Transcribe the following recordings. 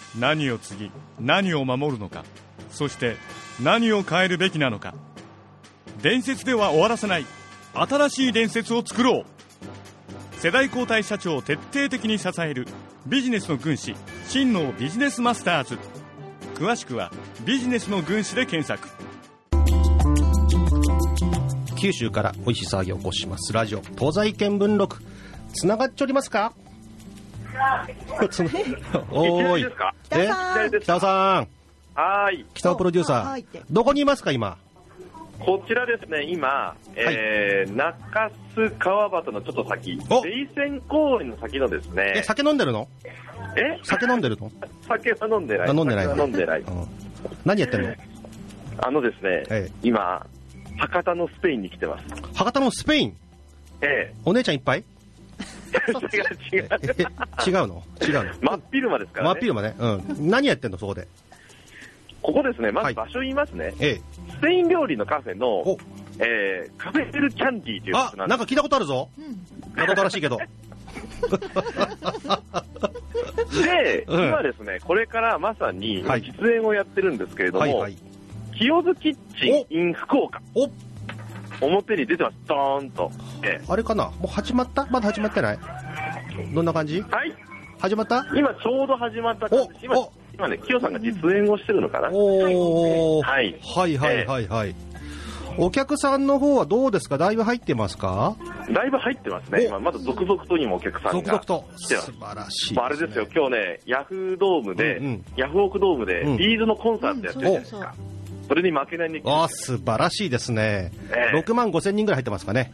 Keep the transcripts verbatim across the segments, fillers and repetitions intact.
何を継ぎ何を守るのか、そして何を変えるべきなのか。伝説では終わらせない新しい伝説を作ろう。世代交代社長を徹底的に支えるビジネスの軍師、真のビジネスマスターズ。詳しくはビジネスの軍師で検索。 九州から美味しい騒ぎを起こしますラジオ東西見聞録、つながっておりますか？つなおーい、 北さん、 北尾さん、 はい、 北尾プロデューサー、どこにいますか今？ こちらですね、今、えー、中洲川端のちょっと先、霊泉公園の先のですね。 え、酒飲んでるの？ え？ 酒飲んでるの？ 酒は飲んでない。 あ、飲んでない。 飲んでない。 うん、何やってんの？ あのですね、ええ、今博多のスペインに来てます。 博多のスペイン？ ええ。 お姉ちゃんいっぱい？ 違う違う。 違うの？違うの？ 真っ昼間ですからね。 真っ昼間ね。うん。何やってんのそこで？ ここですね、まず場所言いますね。 はい、ええ。 スペイン料理のカフェの、えー、カフェルキャンディーという場所なんです。 あ、なんか聞いたことあるぞ。なことらしいけど。 で、うん、今ですね、これからまさに実演をやってるんですけれども、はいはいはい、清津キッチン in 福岡。お表に出てます、ドーンと。ええ、 あれかな、もう始まった？まだ始まってない？どんな感じ？ はい。 始まった？ 今ちょうど始まった感じ。今、今ね、清さんが実演をしてるのかな。 おー。 はい。 はいはいはいはい。ええ、お客さんの方はどうですか？だいぶ入ってますか？ だいぶ入ってますね。今まだ続々と今お客さんが来てます。続々と。 素晴らしいですね。 まあ、あれですよ、今日ね、ヤフードームで、うんうん、ヤフオクドームで、うん、ビーズのコンサートやってるじゃないですか。それに負けないに。 あ、素晴らしいですね。えー、ろくまんごせんにんぐらい入ってますかね。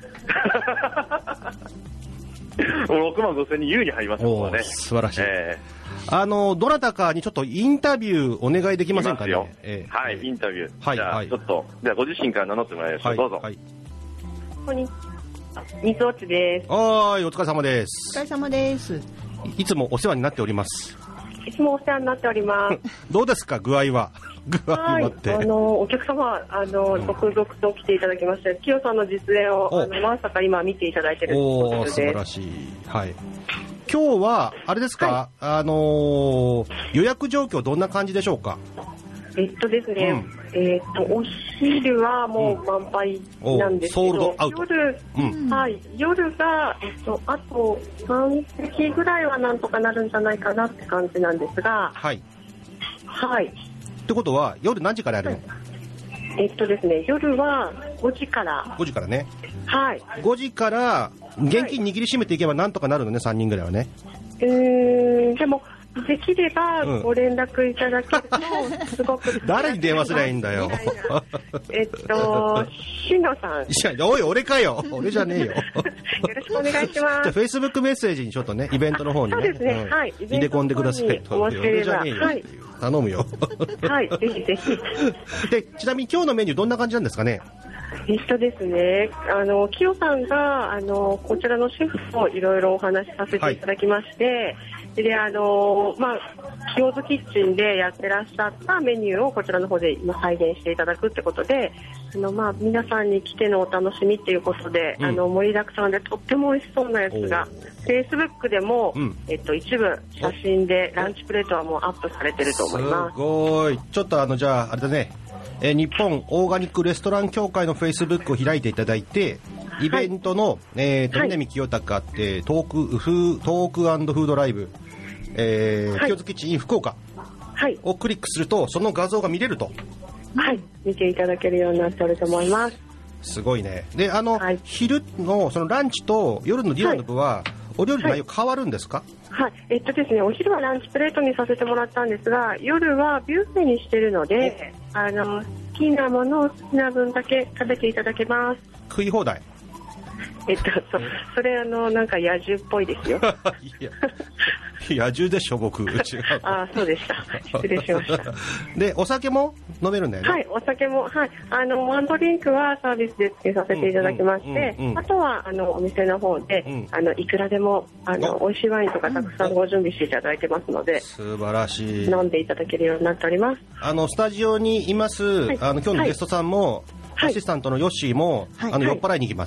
ろくまんごせんにん優に入りますよね。 素晴らしい。えー、あのどなたかにちょっとインタビューお願いできませんかね。 えー、はい、インタビュー。 はい、 じゃあ、はい、ちょっとじゃあご自身から名乗ってもらいましょう。はい、どうぞ。はい、 こんにちは。水落ちです。 はい、お疲れ様です。 お疲れ様です。 いつもお世話になっております。 いつもお世話になっております。 どうですか、具合は？具合はって。 はい、あのお客様、あの続々と来ていただきまして、清さんの実演をあのまさか今見ていただいているということで。 お、素晴らしい。はい。今日はあれですか、はい、あのー、予約状況どんな感じでしょうか？ えっとですね、うん、えっとお昼はもう満杯なんですけど、うん、ソールドアウト。夜、うん、はい、夜が、えっと、あとさん席ぐらいはなんとかなるんじゃないかなって感じなんですが、はいはい。 ってことは夜何時からやるの？ えっとですね、夜はごじから。 ごじからね。 はい。 ごじから現金握りしめていけばなんとかなるのね、さんにんぐらいはね。 うーん、でもできればご連絡いただけるとすごく、うん、 誰に電話すりゃいいんだよ。 えっとしのさん。 いや、おい、俺かよ。俺じゃねえよ。 よろしくお願いします。 じゃあフェイスブックメッセージにちょっとね、イベントの方にね、 そうですね、うん、はい、 入れ込んでくださいと。俺じゃねえよ、はい、頼むよ。 はい、ぜひぜひ。 で、ちなみに今日のメニューどんな感じなんですかね？ えっとですね、あの清さんがあのこちらのシェフといろいろお話しさせていただきまして、はい、であのまあ清津キッチンでやってらっしゃったメニューをこちらの方で今再現していただくってことで、あのまあ皆さんに来てのお楽しみっていうことで、うん、あの盛りだくさんでとっても美味しそうなやつが Facebook でも、うん、えっと一部写真でランチプレートはもうアップされてると思います。 すごい。ちょっとあのじゃああれだね。えー、日本オーガニックレストラン協会のフェイスブックを開いていただいて、イベントの、はい、えー、と南清高ってトークフートーク&フードライブ、えーはい、清津キッチン in 福岡をクリックするとその画像が見れると。 はい、見ていただけるようになっておると思います。 すごいね。で、あの、はい、昼のそのランチと夜のディナーの部は、はい、お料理の内容変わるんですか？ はい、えっとですね、お昼はランチプレートにさせてもらったんですが、夜はビュッフェにしてるので、あの好きなものを好きな分だけ食べていただけます。 食い放題？ えっと、そ, それあのなんか野獣っぽいですよ。 いや野獣でしょ僕。違う。 あ、そうでした。失礼しました。 で、お酒も飲めるんだよね。 はい、お酒も、はい、あのワンドリンクはサービスで付けさせていただきまして、うんうんうんうん、あとはあのお店の方で、うん、あのいくらでもあの美味しいワインとかたくさんご準備していただいてますので、 素晴らしい。 飲んでいただけるようになっております。 あのスタジオにいます、はい、あの今日のゲストさんも、はい、アシスタントのヨッシーも、はい、あの酔っ払いに行きます。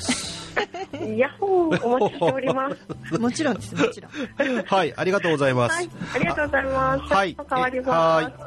ヤッホー、お待ちしております。 もちろんです、もちろん。 はい、ありがとうございます。 はい、ありがとうございます。 はい、 変わります。 はい。 はい。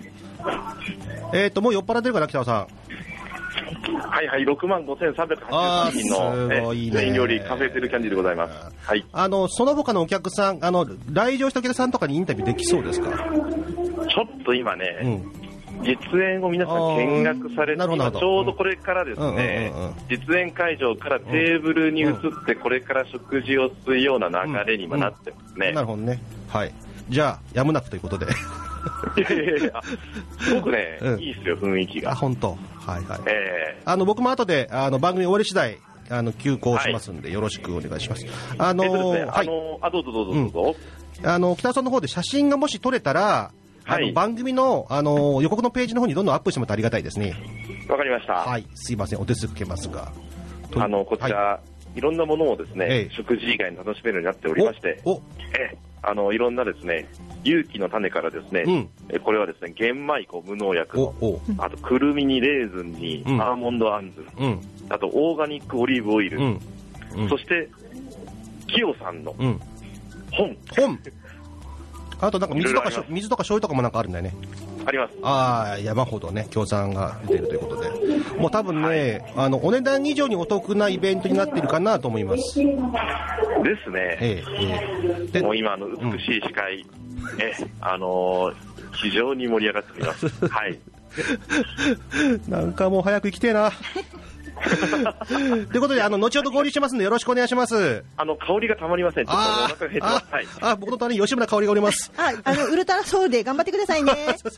えっと、もう酔っ払ってるかな、北尾さん。 はいはい、ろくまんごせんさんびゃくはちじゅうさんにんのすごいねメイン料理カフェテルキャンディーでございます。はい。 あの、その他のお客さん、あの、来場したお客さんとかにインタビューできそうですか？ ちょっと今ね、 うん、 実演を皆さん見学されて、今ちょうどこれからですね、 うんうんうんうん、 実演会場からテーブルに移ってこれから食事をするような流れに今なってますね、 うんうん、なるほどね。はい。じゃあやむなくということでいやいやいや、すごくね、うん、いいですよ、雰囲気が。 あ、本当。はいはい。 えー、あの僕も後であの番組終わり次第あの休校しますんで、はい、よろしくお願いします。あのー、えっとですね、 はい、あのー、あ、どうぞどうぞどうぞ、 うん、あの北尾さんの方で写真がもし撮れたら、あの、はい、番組の、あのー、予告のページの方にどんどんアップしてもらってありがたいですね。 わかりました。 はい、すいません、お手数かけますが、 あのこちら、はい、いろんなものをですね、ええ、食事以外に楽しめるようになっておりまして、おおええ、あのいろんなですね、有機の種からですね、うん、えこれはですね、玄米粉無農薬の、あとくるみにレーズンに、うん、アーモンドあんず、うん、あとオーガニックオリーブオイル、うんうん、そしてキヨさんの本、うん、 本あとなんか水とか水とか醤油とかもなんかあるんだよね。 あります。 ああ、山ほどね、協賛が出るということで、もう多分ね、はい、あのお値段以上にお得なイベントになっているかなと思います。ですね。ええええ、もう今の美しい司会、うん、えあのー、非常に盛り上がっております。はい。 なんかもう早く行きてえな。ということで、あの後ほど合流しますのでよろしくお願いします。 あの香りがたまりません。ちょっとお腹が減ってます。はい、 あ、僕の隣に吉村香織がおります。 あ、あのウルトラソウルで頑張ってくださいね。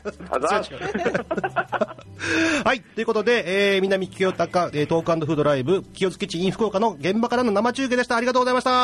はい、ということで、えー、南清高、えー、トーク&フードライブ清津キッチン in 福岡の現場からの生中継でした。ありがとうございました。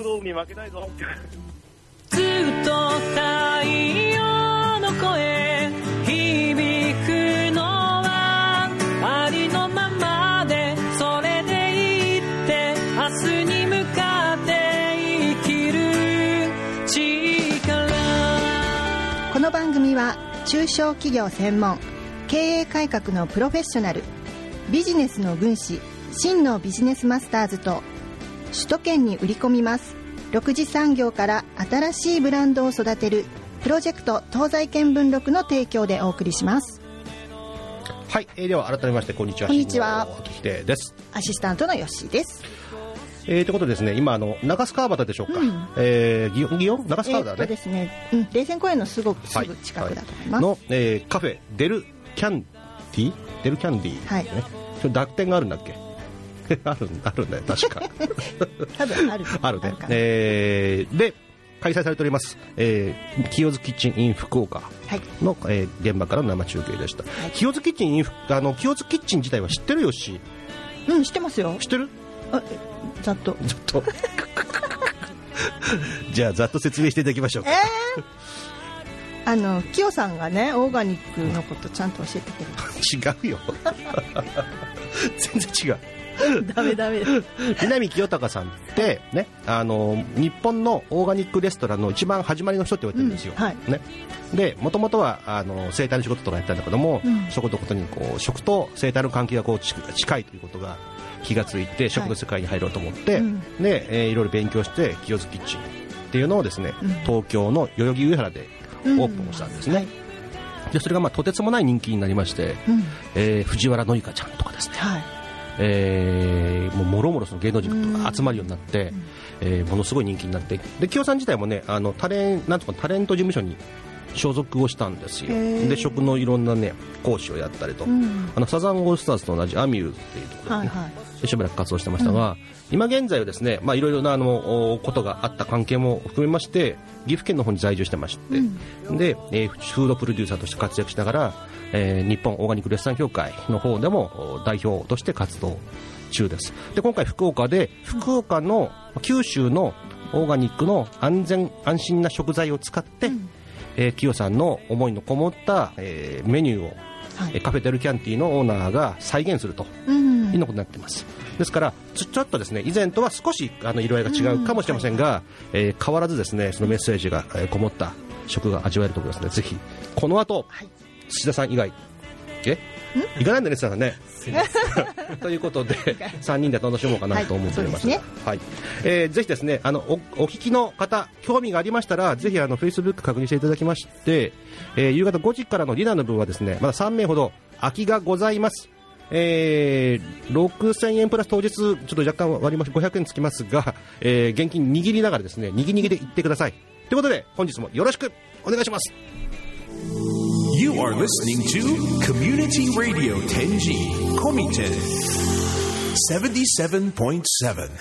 に負けないぞ。 ずっと太陽の声響くのはありのままで、それでいって明日に向かって生きる力。 この番組は中小企業専門、経営改革のプロフェッショナル、ビジネスの軍師、真のビジネスマスターズと首都圏に売り込みますろく次産業から新しいブランドを育てるプロジェクト東西見聞録の提供でお送りします。 はい、えー、では改めましてこんにちは。 こんにちは。 ひでです。 アシスタントのよっしーです。 えー、ということでですね、今あの中須川端でしょうか、うん、えー、祇園祇園中須川端だね。 えー、ですね、うん、冷泉公園のすぐすぐ近くだと思います。 はいはい、の、えー、カフェデルキャンディデルキャンディ、ね、はい。それ濁点があるんだっけ？あるあるんだよ確か。 多分ある。 あるね。えー、で開催されております、えー、清津キッチン in 福岡の、はい、えー、現場からの生中継でした。はい、清津キッチン in あの清津キッチン自体は知ってるよし。 うん、知ってますよ。 知ってる？ あ、ざっとざっと。じゃあざっと説明していただきましょうか。 えーあのキヨさんがね、オーガニックのことちゃんと教えてくれる。 違うよ。全然違う。 ダメダメ。 南清高さんってね、あの日本のオーガニックレストランの一番始まりの人って言われてるんですよ。うん、はい、ね。で、もともとはあの生態の仕事とかやったんだけども、うん、そことことにこう食と生態の関係がこう近いということが気がついて、食の世界に入ろうと思って、はい、うん、で、えー、いろいろ勉強して清津キッチンっていうのをですね、うん、東京の代々木上原でオープンをしたんですね。うん、はい、でそれがまあとてつもない人気になりまして、うん、えー、藤原紀香ちゃんとかですね、はい、えー、もうもろもろその芸能人が集まるようになって、うん、えー、ものすごい人気になって、で清さん自体もね、あのタレンなんとかタレント事務所に所属をしたんですよ。で食のいろんなね講師をやったりと、うん、あのサザンオールスターズと同じアミューズっていうところで、ね、はいはい、しばらく活動してましたが、うん、今現在はですね、まあいろいろなあのことがあった関係も含めまして岐阜県の方に在住してまして、うん、で、えー、フードプロデューサーとして活躍しながら、えー、日本オーガニックレストラン協会の方でも代表として活動中です。で今回福岡で福岡の九州のオーガニックの安全安心な食材を使って、うん、えー、キヨさんの思いのこもった、えー、メニューを、はい、カフェデルキャンティのオーナーが再現するというようなことになっています。ですからちょっとですね、以前とは少しあの色合いが違うかもしれませんが、うん、えー、変わらずですねそのメッセージが、えー、こもった食が味わえると思いますので、ぜひこの後、はい、土田さん以外え行かないんだね、さんね。ということでさんにんで楽しもうかなと思っております。はい、はい、えー、ぜひですね、あの お, お聞きの方興味がありましたら、ぜひあの Facebook 確認していただきまして、えー、夕方ごじからのディナーの分はですね、まださんめいほど空きがございます。えー、ろくせんえんプラス当日ちょっと若干割り増しごひゃくえんつきますが、えー、現金握りながらですね、握り握りで行ってください。ということで本日もよろしくお願いします。 You are listening to Community Radio テンジー Komiten ななじゅうななてんなな。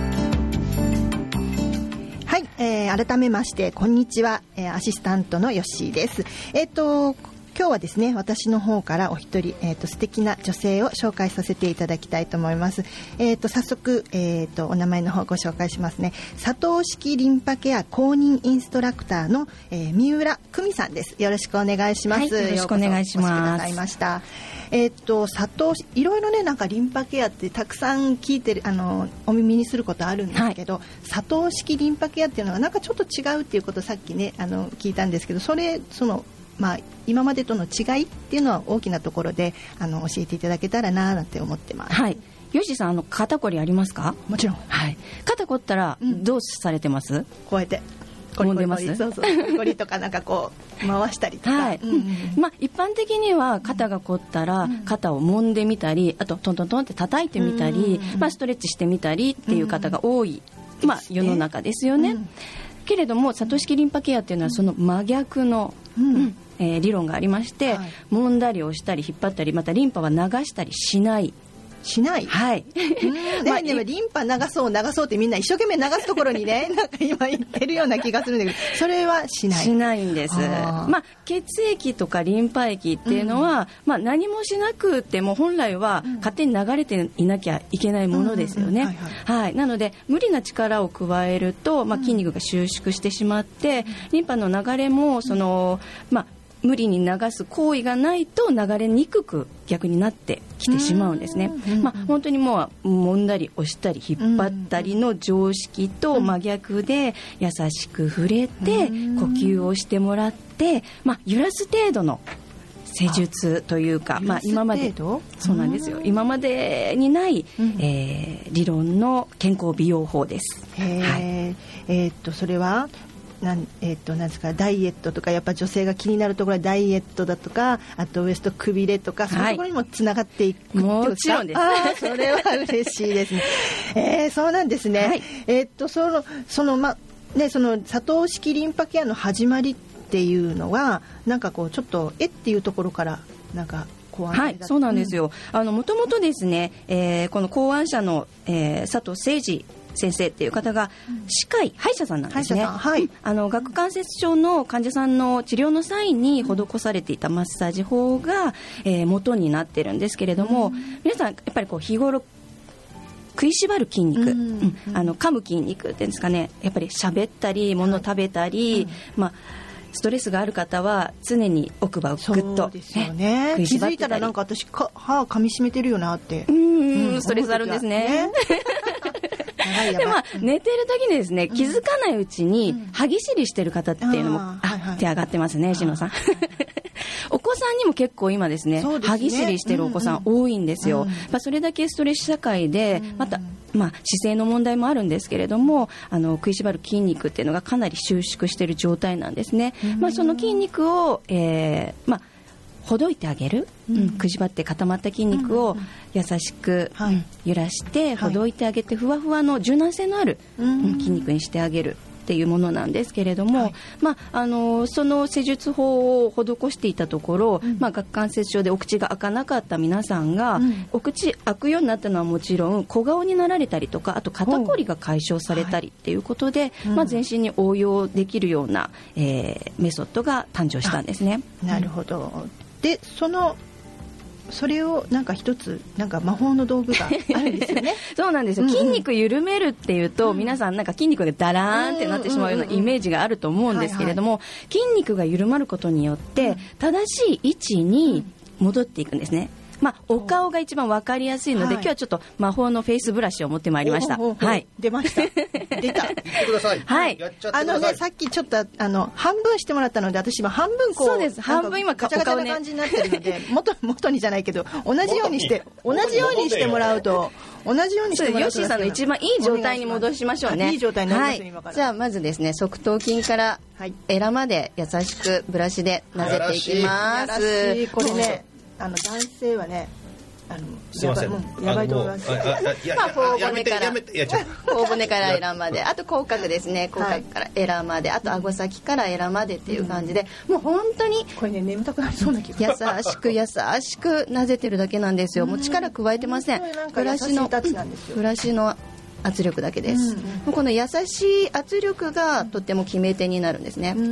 はい、えー、改めましてこんにちは、えー、アシスタントのヨッシーです。えっと今日はですね、私の方からお一人、えー、と素敵な女性を紹介させていただきたいと思います。えー、と早速、えー、とお名前の方ご紹介しますね。佐藤式リンパケア公認インストラクターの、えー、三浦久美さんです。よろしくお願いします。 はい、よろしくお願いします。 ようこそお越しくださいました。えー、と佐藤いろいろね、なんかリンパケアってたくさん聞いてる、あのお耳にすることあるんですけど、はい、佐藤式リンパケアっていうのはなんかちょっと違うっていうことをさっきね、あの聞いたんですけど、それそのまあ、今までとの違いっていうのは大きなところであの教えていただけたらななんて思ってます。 はい、ヨシさん、あの肩こりありますか？もちろん、はい、肩こったらどうされてます？うん、 こうやってコリコリコリ、そうそう、コリとかなんかこう回したりとか、はい、うんうん、まあ、一般的には肩が凝ったら肩を揉んでみたり、あとトントントンって叩いてみたり、まあ、ストレッチしてみたりっていう方が多い、まあ、世の中ですよね。うん、けれども佐藤式リンパケアっていうのはその真逆の、うんうん、えー、理論がありまして、はい、揉んだり押したり引っ張ったり、またリンパは流したりしないしない、はい、まあ、でもリンパ流そう流そうってみんな一生懸命流すところにねなんか今言ってるような気がするんだけど、それはしないしないんです。あ、まあ、血液とかリンパ液っていうのは、うん、まあ、何もしなくても本来は勝手に流れていなきゃいけないものですよね。なので無理な力を加えると、まあ、筋肉が収縮してしまって、うん、リンパの流れもその、まあ、無理に流す行為がないと流れにくく逆になってきてしまうんですね。まあ、本当にもう揉んだり押したり引っ張ったりの常識と真逆で、優しく触れて呼吸をしてもらって、まあ、揺らす程度の施術というか、まあ、今までそうなんですよ、今までにない、うん、えー、理論の健康美容法です。 はい、えー、っとそれはなんえー、となんですか、ダイエットとか、やっぱ女性が気になるところはダイエットだとか、あとウエストくびれとか、そういうところにもつながっていくってことですか？ もちろんです。 あ、それは嬉しいですね。えー、そうなんですね。はい、えー、っとそのそのまね、その佐藤式リンパケアの始まりっていうのはなんかこうちょっとえっていうところからなんかはい、そうなんですよ。あのもともとですね、えー、この考案者の、えー、佐藤誠二先生っていう方が歯科医、歯医者さんなんですね。はい、あの顎関節症の患者さんの治療の際に施されていたマッサージ法が、えー、元になってるんですけれども、うん、皆さんやっぱりこう日頃食いしばる筋肉、うんうんうん、あの噛む筋肉っていうんですかね、やっぱり喋ったり物を食べたり、はい、うん、まあストレスがある方は常に奥歯をグッと、ね、そうですよね、食いしばってたり、気づいたらなんか私か歯噛み締めてるよなって、 うん、うん、ストレスあるんですね。で、まあ、寝てる時にですね、気づかないうちに歯ぎしりしてる方っていうのも、うん、あ、はいはい、手上がってますね、しのさん。お子さんにも結構今ですね、歯ぎしりしてるお子さん多いんですよ。うんうん、まあ、それだけストレス社会で、また、まあ、姿勢の問題もあるんですけれども、あの食いしばる筋肉っていうのがかなり収縮している状態なんですね。うん、まあ、その筋肉を、えーまあ、ほどいてあげる、うん、くじばって固まった筋肉を優しく揺らしてほどいてあげて、ふわふわの柔軟性のある、うん、筋肉にしてあげるっていうものなんですけれども、はい、まあ、あのその施術法を施していたところ、うん、まあ、顎関節症でお口が開かなかった皆さんが、うん、お口開くようになったのはもちろん小顔になられたりとか、あと肩こりが解消されたりっていうことで、はい、まあ、全身に応用できるような、えー、メソッドが誕生したんですね。 なるほど。でそのそれをなんか一つなんか魔法の道具があるんですよね。 そうなんですよ、うんうん、筋肉緩めるっていうと、うん、皆さんなんか筋肉がダラーンってなってしまうようなイメージがあると思うんですけれども、筋肉が緩まることによって正しい位置に戻っていくんですね。 まあ、お顔が一番わかりやすいので、はい、今日はちょっと魔法のフェイスブラシを持ってまいりました。 おうおうおう、はい、出ました出た言ってください。 はい、 やっちゃってください。 あのね、さっきちょっとあの半分してもらったので、私今半分こう、 そうです、半分今ガチャガチャな感じになってるので、元元にじゃないけど同じようにして同じようにしてもらうと同じようにしてもらうと、 ヨッシーさんの一番いい状態に戻しましょうね。 いい状態になりますね、はい、今から。 じゃあまずですね、側頭筋からエラまで優しくブラシでなぜていきます。 やらしい。これね、あの男性はね、あのすいません、 やばいと思います。 まあ頬骨から頬骨からエラまで、あと口角ですね、口角からエラまで、あと顎先からエラまでっていう感じで、もう本当にこれね、眠たくなりそうな気が。 優しく優しくなぜてるだけなんですよ。もう力加えてません。ブラシのブラシの圧力だけです、うんうん、この優しい圧力がとっても決め手になるんですね、うん、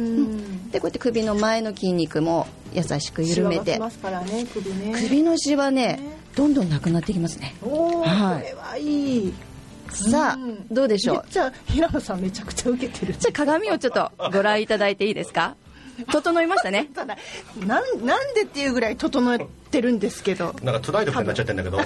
でこうやって首の前の筋肉も優しく緩めて、 シワがきますからね、首ね、 首のシワね、どんどんなくなってきますね。 おー、はい、これはいい。 さあ、うん、どうでしょう。 じゃあ平野さんめちゃくちゃ受けてる。 じゃあ鏡をちょっとご覧いただいていいですか。整いましたね。 なん、なんでっていうぐらい整ってるんですけど、 なんかトゥナイトみたいになっちゃってるんだけど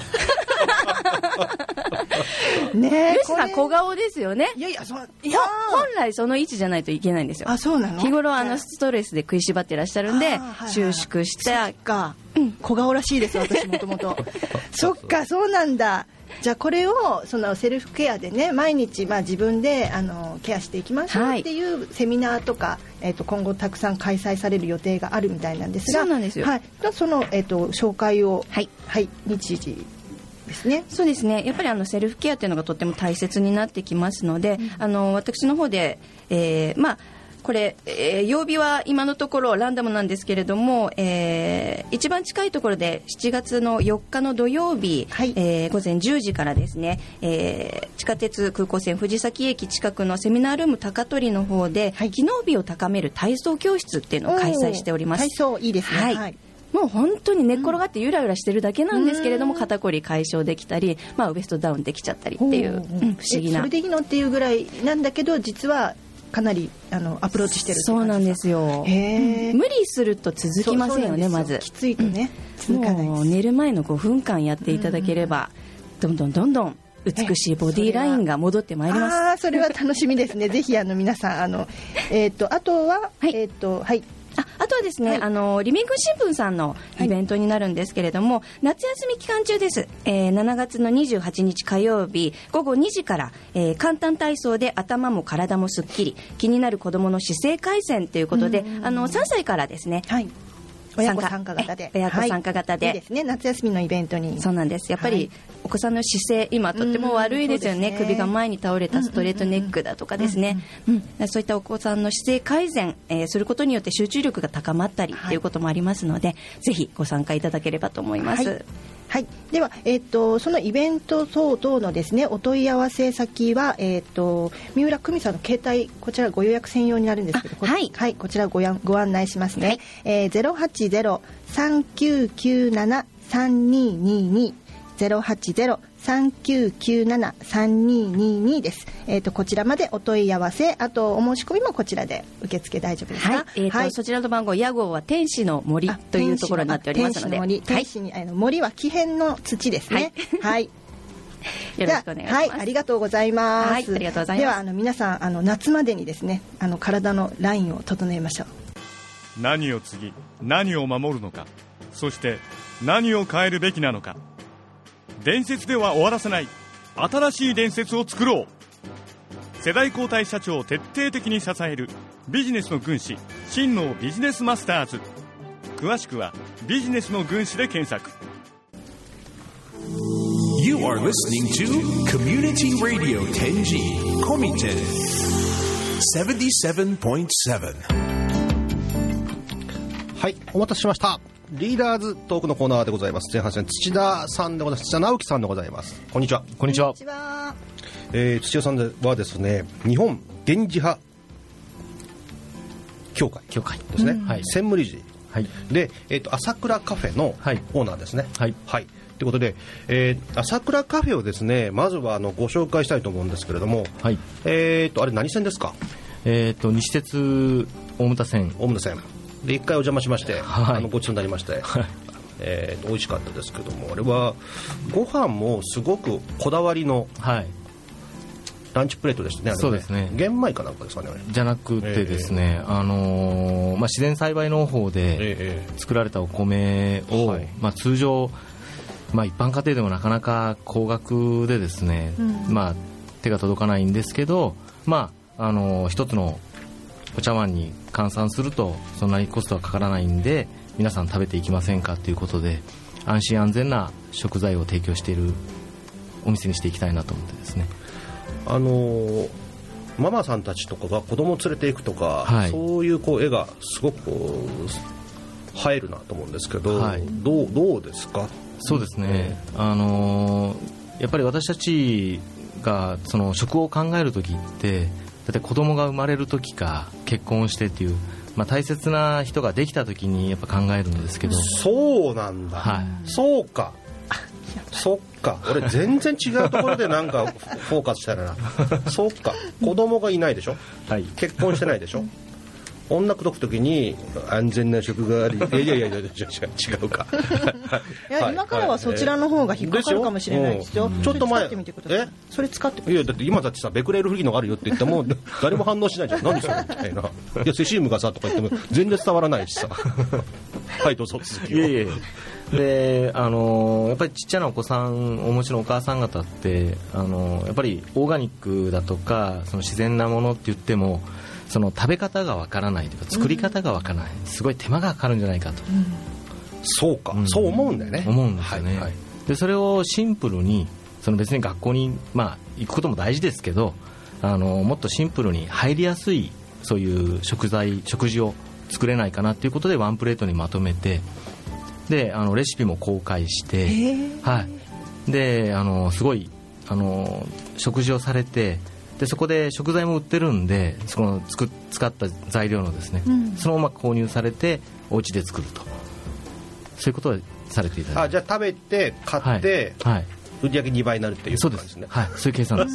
ねえ、ヨシさん小顔ですよね。 いやいや、そういや本来その位置じゃないといけないんですよ。 あ、そうなの。 日頃あのストレスで食いしばってらっしゃるんで、収縮して、 か、うん、小顔らしいです私もともと。そっか、そうなんだ。じゃあこれをそのセルフケアでね、毎日まあ自分であのケアしていきましょうっていうセミナーとか、えー、と今後たくさん開催される予定があるみたいなんですが、 そうなんですよ。 はい、その、えー、と紹介を、はいはい、日時ですね。 そうですね、やっぱりあのセルフケアっていうのがとっても大切になってきますので、うん、あの私の方で、えー、まあこれ、えー、曜日は今のところランダムなんですけれども、えー、一番近いところでしちがつのよっかの土曜日、はい、えー、午前じゅうじからですね、えー、地下鉄空港線藤崎駅近くのセミナールーム高取の方で、はい、機能美を高める体操教室っていうのを開催しております。 体操いいですね。はい、はい、 もう本当に寝っ転がってゆらゆらしてるだけなんですけれども、うん、肩こり解消できたり、まあ、ウエストダウンできちゃったりっていう、うん、不思議な。 それでいいのっていうぐらいなんだけど、実はかなりあのアプローチしてるって感じ。 そうなんですよ。へー、無理すると続きませんよね。まずきついとね、 続かないです。もう寝る前のごふんかんやっていただければ、どんどんどんどん美しいボディラインが戻ってまいります。 あ、それは楽しみですね。ぜひあの皆さんあの、えー、とあとは、はい、えー、とはいあ, あとはですね、はい、あのリビング新聞さんのイベントになるんですけれども、はい、夏休み期間中です、えー、しちがつのにじゅうはちにち火曜日ごごにじから、えー、簡単体操で頭も体もすっきり、気になる子どもの姿勢改善ということで、あのさんさいからですね、 はい、親子参加型で、 親子参加型で、 はい、いいですね、夏休みのイベントに。 そうなんです。やっぱり、はい、お子さんの姿勢今とっても悪いですよね。首が前に倒れたストレートネックだとかですね、うんうんうん、そういったお子さんの姿勢改善、えー、することによって集中力が高まったりということもありますので、はい、ぜひご参加いただければと思います。 はいはい、では、えー、とそのイベント等々のですね、お問い合わせ先は、えー、と三浦久美さんの携帯、こちらご予約専用になるんですけど、 はい、 はい、こちら ご, ご案内しますね、はい、えー、ゼロはちゼロ さんきゅうきゅうなな さんにーにーにー ゼロはちゼロ さんきゅうきゅうなな さんにーにーにー です、えー、とこちらまでお問い合わせ、あとお申し込みもこちらで受付大丈夫ですか。 はい、えーとはい、そちらの番号、屋号は天使の森というところになっておりますので、 天使の森、天使に、あの森は木偏の土ですね。はい、はいよろしくお願いします。 はい、ありがとうございます。 はい、ありがとうございます。 ではあの皆さん、あの夏までにですね、あの体のラインを整えましょう。 何を継ぎ、何を守るのか、そして何を変えるべきなのか。伝説では終わらせない新しい伝説を作ろう。世代交代社長を徹底的に支えるビジネスの軍師、真のビジネスマスターズ。詳しくはビジネスの軍師で検索。 You are listening to Community Radio テンジー Komiten セブンティーセブンポイントセブン。 はい、お待たせしました。リーダーズトークのコーナーでございます。前半戦土田さんでございます。土田直樹さんでございます。こんにちは。 こんにちは。 こんにちは。 えー、土田さんはですね、日本電磁波協会協会ですね、 はい、 専務理事、はい、で、えーと、朝倉カフェのオーナーですね。はい、はい、ということで、えー、朝倉カフェをですね、まずはあのご紹介したいと思うんですけれども、はい、えーとあれ何線ですか。 えーと西鉄大牟田線大牟田線で一回お邪魔しまして、はい、あのごちそうになりまして、はい、 えー、美味しかったですけども、あれはご飯もすごくこだわりのランチプレートでしたね。あれね、 そうですね。 玄米かなんかですかね。 じゃなくてですね、えーあのーまあ、自然栽培農法で作られたお米を、はい、まあ、通常、まあ、一般家庭でもなかなか高額でですね、うん、まあ、手が届かないんですけど、まああのー、一つのお茶碗に換算するとそんなにコストはかからないんで、皆さん食べていきませんかということで、安心安全な食材を提供しているお店にしていきたいなと思ってですね。 あのー、ママさんたちとかが子供を連れていくとか、はい、そういうこう絵がすごくこう映えるなと思うんですけど、はい、どう、どうですか？ そうですね、あのー、やっぱり私たちがその食を考えるときって、だって子供が生まれるときか結婚してっていう、まあ、大切な人ができたときにやっぱ考えるんですけど。 そうなんだ、はい、そうか、そっか、俺全然違うところでなんかフォーカスしたらなそっか、子供がいないでしょ、はい、結婚してないでしょ、女口説くときに安全な職があり、いやいやいやいや違うかいや、今からはそちらの方が引っかかるかもしれないですよ。 ちょっと前、 使ってみてください。それ使ってみて。 いや、だって今だってさ、ベクレルフリーのがあるよって言っても誰も反応しないじゃん。何それみたいな。いや、セシウムがさとか言っても全然伝わらないしさはいどうぞ続きを。いやいやいやで、あのー、やっぱりちっちゃなお子さんお持ちのお母さん方って、あのー、やっぱりオーガニックだとかその自然なものって言ってもその食べ方がわからないというか作り方がわからない、うん、すごい手間がかかるんじゃないかと、うん、 そうか、うん、そう思うんだよね。 思うんですよね、はいはい、でそれをシンプルにその別に学校に、まあ、行くことも大事ですけど、あのもっとシンプルに入りやすいそういう食材食事を作れないかなということでワンプレートにまとめて、であのレシピも公開して、はい、であのすごいあの食事をされて、でそこで食材も売ってるんで、そのつく使った材料のですね、うん、そのまま購入されてお家で作ると、そういうことをされていただいて、 あ、じゃあ食べて買って、はいはい、売り上げにばいになるっていうことですね。 はい、そういう計算です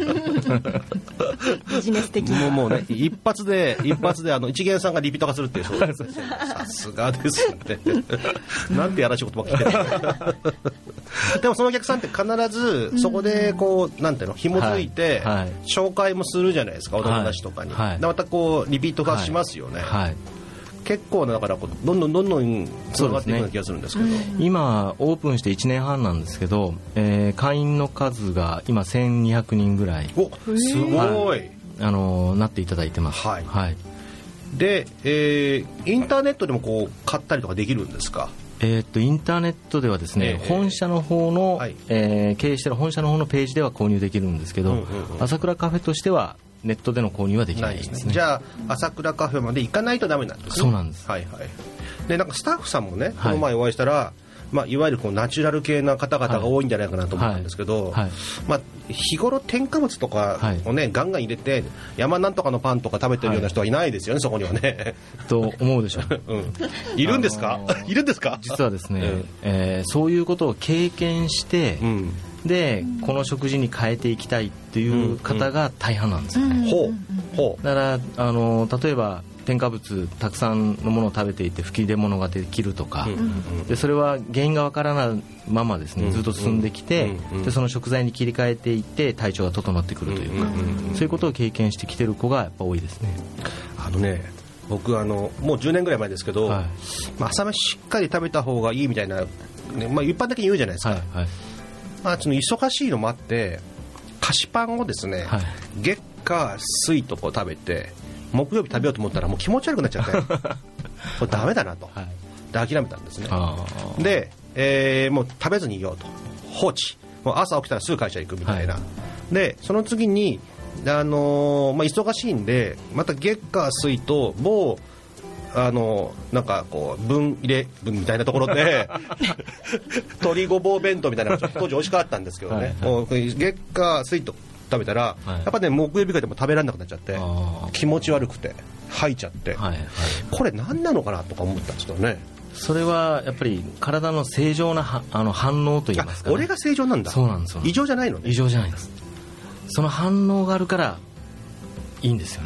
ビジネス的もう、もうね、一発で一発であの一元さんがリピート化するっていう、そうですさすがですねなんてやらしいことばっかりでもそのお客さんって必ずそこでこう、なんていうの、紐づいて紹介もするじゃないですか、お友達とかに、はいはい、またこうリピート化しますよね、はいはい、結構だからどんどんどんどんつながっていくような気がするんですけど、ね、 今オープンしていちねんはんなんですけど、えー、会員の数が今せんにひゃくにんぐらい、 お、すごい、はい、 あのなっていただいてます、はいはい、 で、えー、インターネットでもこう買ったりとかできるんですか？ えー、っとインターネットではですね、えー、本社の方の、はい、えー、経営している本社の方のページでは購入できるんですけど、うんうんうん、朝倉カフェとしてはネットでの購入はできないですね。 ですね。じゃあ朝倉カフェまで行かないとダメなんですね。 そうなんです。 はいはい。でなんかスタッフさんもね、この前お会いしたら、はい、まあ、いわゆるこうナチュラル系な方々が多いんじゃないかなと思ったんですけど、はいはい、まあ、日頃添加物とかをね、はい、ガンガン入れて山なんとかのパンとか食べてるような人はいないですよね、はい、そこにはねと思うでしょう、 うん、いるんですか、あのー、いるんですか。 実はですね、うん、えー、そういうことを経験して、うん、でこの食事に変えていきたいっていう方が大半なんですよね、うんうん、 ほうほう。 だからあの例えば添加物たくさんのものを食べていて吹き出物ができるとか、うんうん、でそれは原因がわからないままですね、ずっと進んできて、うんうん、でその食材に切り替えていって体調が整ってくるというか、うんうんうん、そういうことを経験してきてる子がやっぱ多いですね。 あのね、僕あのもうじゅうねんぐらい前ですけど、はい、まあ、朝飯しっかり食べた方がいいみたいな、ね、まあ、一般的に言うじゃないですか、はいはい、まあ、その忙しいのもあって菓子パンをですね、はい、月火水とこう食べて木曜日食べようと思ったらもう気持ち悪くなっちゃってこれダメだなと、はい、で諦めたんですね。で、えー、もう食べずにいようと放置、もう朝起きたらすぐ会社行くみたいな、はい、でその次に、あのーまあ、忙しいんでまた月火水と某あのなんかこう分入れ分みたいなところで鶏ごぼう弁当みたいなのが当時美味しかったんですけどね、はいはい、もう月火水と食べたら、はい、やっぱね木曜日からでも食べられなくなっちゃって気持ち悪くて吐いちゃって、はいはい、これ何なのかなとか思ったんですけどね。 それはやっぱり体の正常なあの反応といいますか、ね、 俺が正常なんだ。 そうなんですよ。 異常じゃないのね。 異常じゃないです。その反応があるからいいんですよね。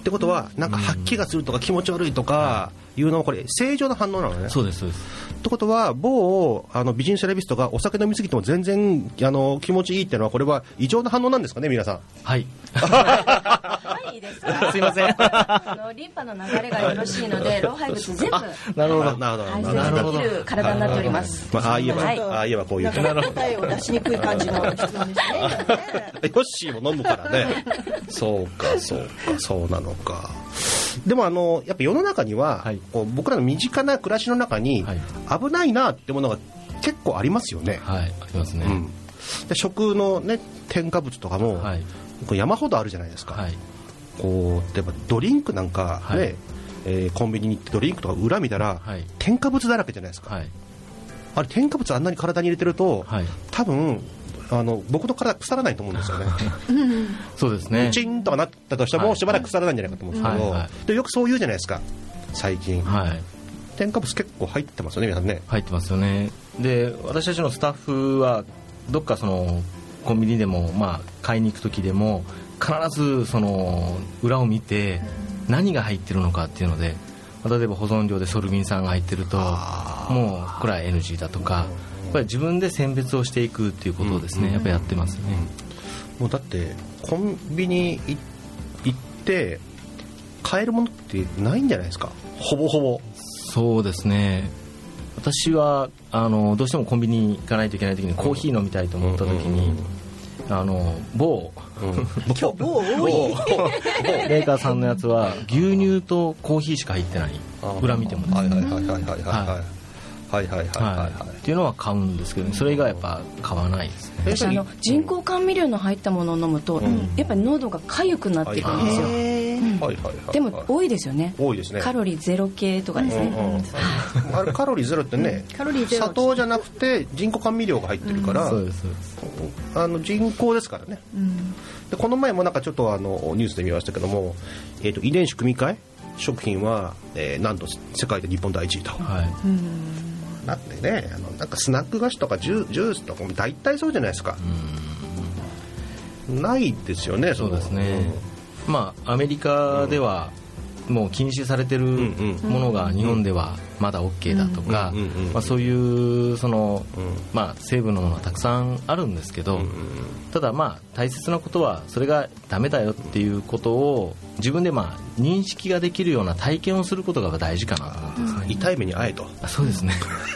ってことはなんか吐きがするとか気持ち悪いとかいうのはこれ正常な反応なのね。 そうですそうです。 ってことは某あの美人セラピストがお酒飲みすぎても全然あの気持ちいいっていうのはこれは異常な反応なんですかね皆さん。 はいはいいいですか。 すいませんあのリンパの流れがよろしいので老廃物全部なるほどなるほど排泄できる体になっております。 まあ、ああ言えば、 はい、 ああ言えばこういう答えを出しにくい感じの質問ですね。 ヨッシーも飲むからねそうかそうかそうなのか。でもあのやっぱ世の中には、はい、こう僕らの身近な暮らしの中に、はい、危ないなってものが結構ありますよね。 はい、ありますね、うん、 で食のね添加物とかも、はい、こう山ほどあるじゃないですか、はい、こう例えばドリンクなんかね、はいえー、コンビニに行ってドリンクとか裏見たら、はい、添加物だらけじゃないですか、はい、あれ添加物あんなに体に入れてると、はい、多分あの僕の体腐らないと思うんですよねそうですね。 チンとかなったとしても、はい、しばらく腐らないんじゃないかと思うんですけど、はいはい、でよくそう言うじゃないですか最近、はい、添加物結構入ってますよね皆さんね。 入ってますよね。で私たちのスタッフはどっかそのコンビニでも、まあ、買いに行く時でも必ずその裏を見て何が入ってるのかっていうので、例えば保存料でソルビン酸が入ってるともうこれは エヌジー だとかやっぱり自分で選別をしていくっていうことをですね、うん、やっぱりやってますね。 もうだってコンビニ行って買えるものってないんじゃないですかほぼほぼ。 そうですね。私はあのどうしてもコンビニに行かないといけない時にコーヒー飲みたいと思った時に、うん、あの某、 うん、今日某多いメーカーさんのやつは牛乳とコーヒーしか入ってない。裏見てもですね。はいはいはいはいはいはいはいはいはいっていうのは買うんですけど、ね、それ以外はやっぱ買わないですね。 私あの人工甘味料の入ったものを飲むと、うん、やっぱり喉が痒くなっていくんですよ。でも多いですよね。 多いですね。 カロリーゼロ系とかですね、うんうん、あれカロリーゼロってね、うん、砂糖じゃなくて人工甘味料が入ってるから、うん、そうですそうです。あの人工ですからね、うん、でこの前もなんかちょっとあのニュースで見ましたけども、えーと、遺伝子組み換え食品は、えー、なんと世界で日本第一位と、はい、うんだってね、あのなんかスナック菓子とかジュジュースとかも大体そうじゃないですか。うんないですよね。 そうですね、うん、まあアメリカではもう禁止されてるものが日本ではまだ OK だとか、まあ、そういうその、まあ、成分のものはたくさんあるんですけど、ただまあ大切なことはそれがダメだよっていうことを自分でまあ認識ができるような体験をすることが大事かなと思ってますね。 痛い目に遭えと。 そうですね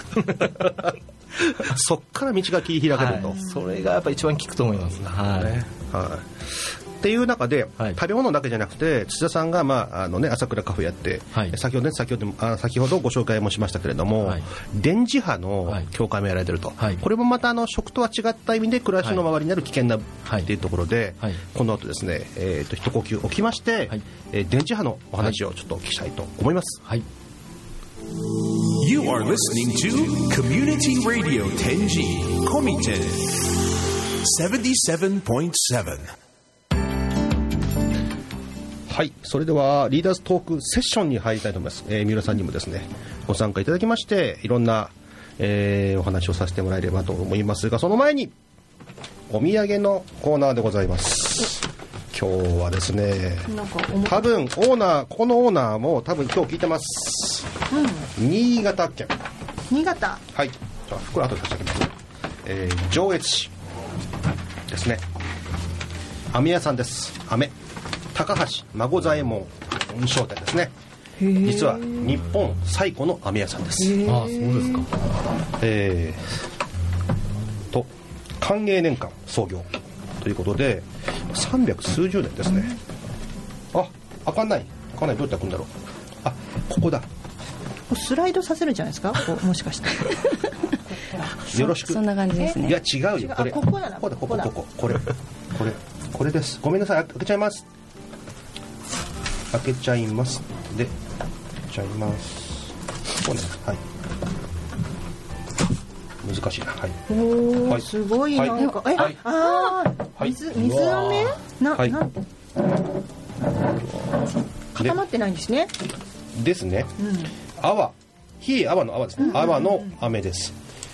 そっから道が切り開けると、 はい、それがやっぱり一番効くと思います、ね。はいはいっていう中で、はい、食べ物だけじゃなくて土田さんが、まああのね、朝倉カフェやって、はい、先ほどね先ほどあ先ほどご紹介もしましたけれども、はい、電磁波の協会もやられてると、はい、これもまたあの食とは違った意味で暮らしの周りにある危険なっていうところで、はいはい、この後ですね、えー、と一呼吸置きまして、はいえー、電磁波のお話をちょっとお聞きしたいと思います。はい、 You are listening to Community Radio テンジー Komiten セブンティーセブンポイントセブン。 はい、それではリーダーズトークセッションに入りたいと思います。えー、三浦さんにもですねご参加いただきましていろんな、えー、お話をさせてもらえればと思いますが、その前にお土産のコーナーでございます。今日はですね多分オーナーこのオーナーも多分今日聞いてます、うん、新潟県新潟はいじゃあ袋後で出しておきます、えー、上越市ですね。飴屋さんです。飴高橋孫左衛門商店ですね。実は日本最古の飴屋さんです。 ああそうですか。 えー、と寛永年間創業ということで三百数十年ですね。あ開かない開かない。どうやって開くんだろう。あここだ。 スライドさせるじゃないですかここもしかしてよろしく。 そんな感じですね。 いや違うよこれここだなここだこここここれこれこれです。ごめんなさい開けちゃいます。開けちゃいますで開けちゃいますこうねはい難しいなはいおー、はい、すごいなんか、はい、え、はい、ああ、はい、水水飴な、はい、なんて固まってないんですねですね、うん、泡冷え泡の泡ですね、うんうんうん、泡の飴です。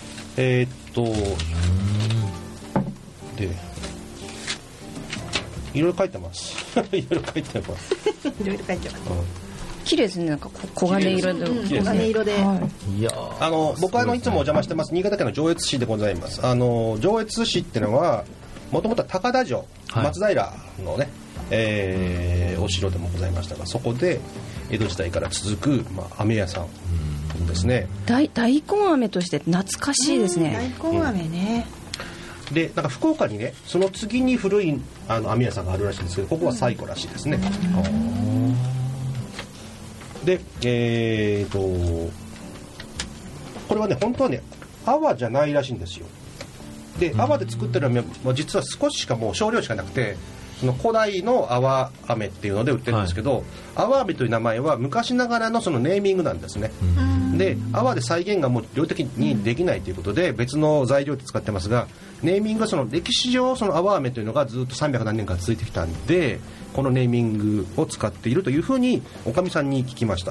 えー、っとでいろいろ書いてますいろいろ書いてますいろいろ書いてます、うん、 綺麗ですね。なんか黄金色で、 黄金色で、はい、 いやあの僕はあのいつもお邪魔してます新潟県の上越市でございます。あの上越市っていうのはもともとは高田城、はい、松平のね、えー、お城でもございましたが、そこで江戸時代から続く、まあ、飴屋さんですね。 大大根飴として懐かしいですね。 大根飴ね、 うん、でなんか福岡にねその次に古いあの飴屋さんがあるらしいんですけど、ここは最古らしいですね。でえーとこれはね本当はね泡じゃないらしいんですよ。で泡で作ってるのは実は少ししかもう少量しかなくて、その古代の泡飴っていうので売ってるんですけど、はい、泡飴という名前は昔ながらのそのネーミングなんですね。で泡で再現がもう量的にできないということで別の材料で使ってますが、ネーミングはその歴史上その泡飴というのがずっとさんびゃくなんねんかん続いてきたんで、このネーミングを使っているというふうにおかみさんに聞きました。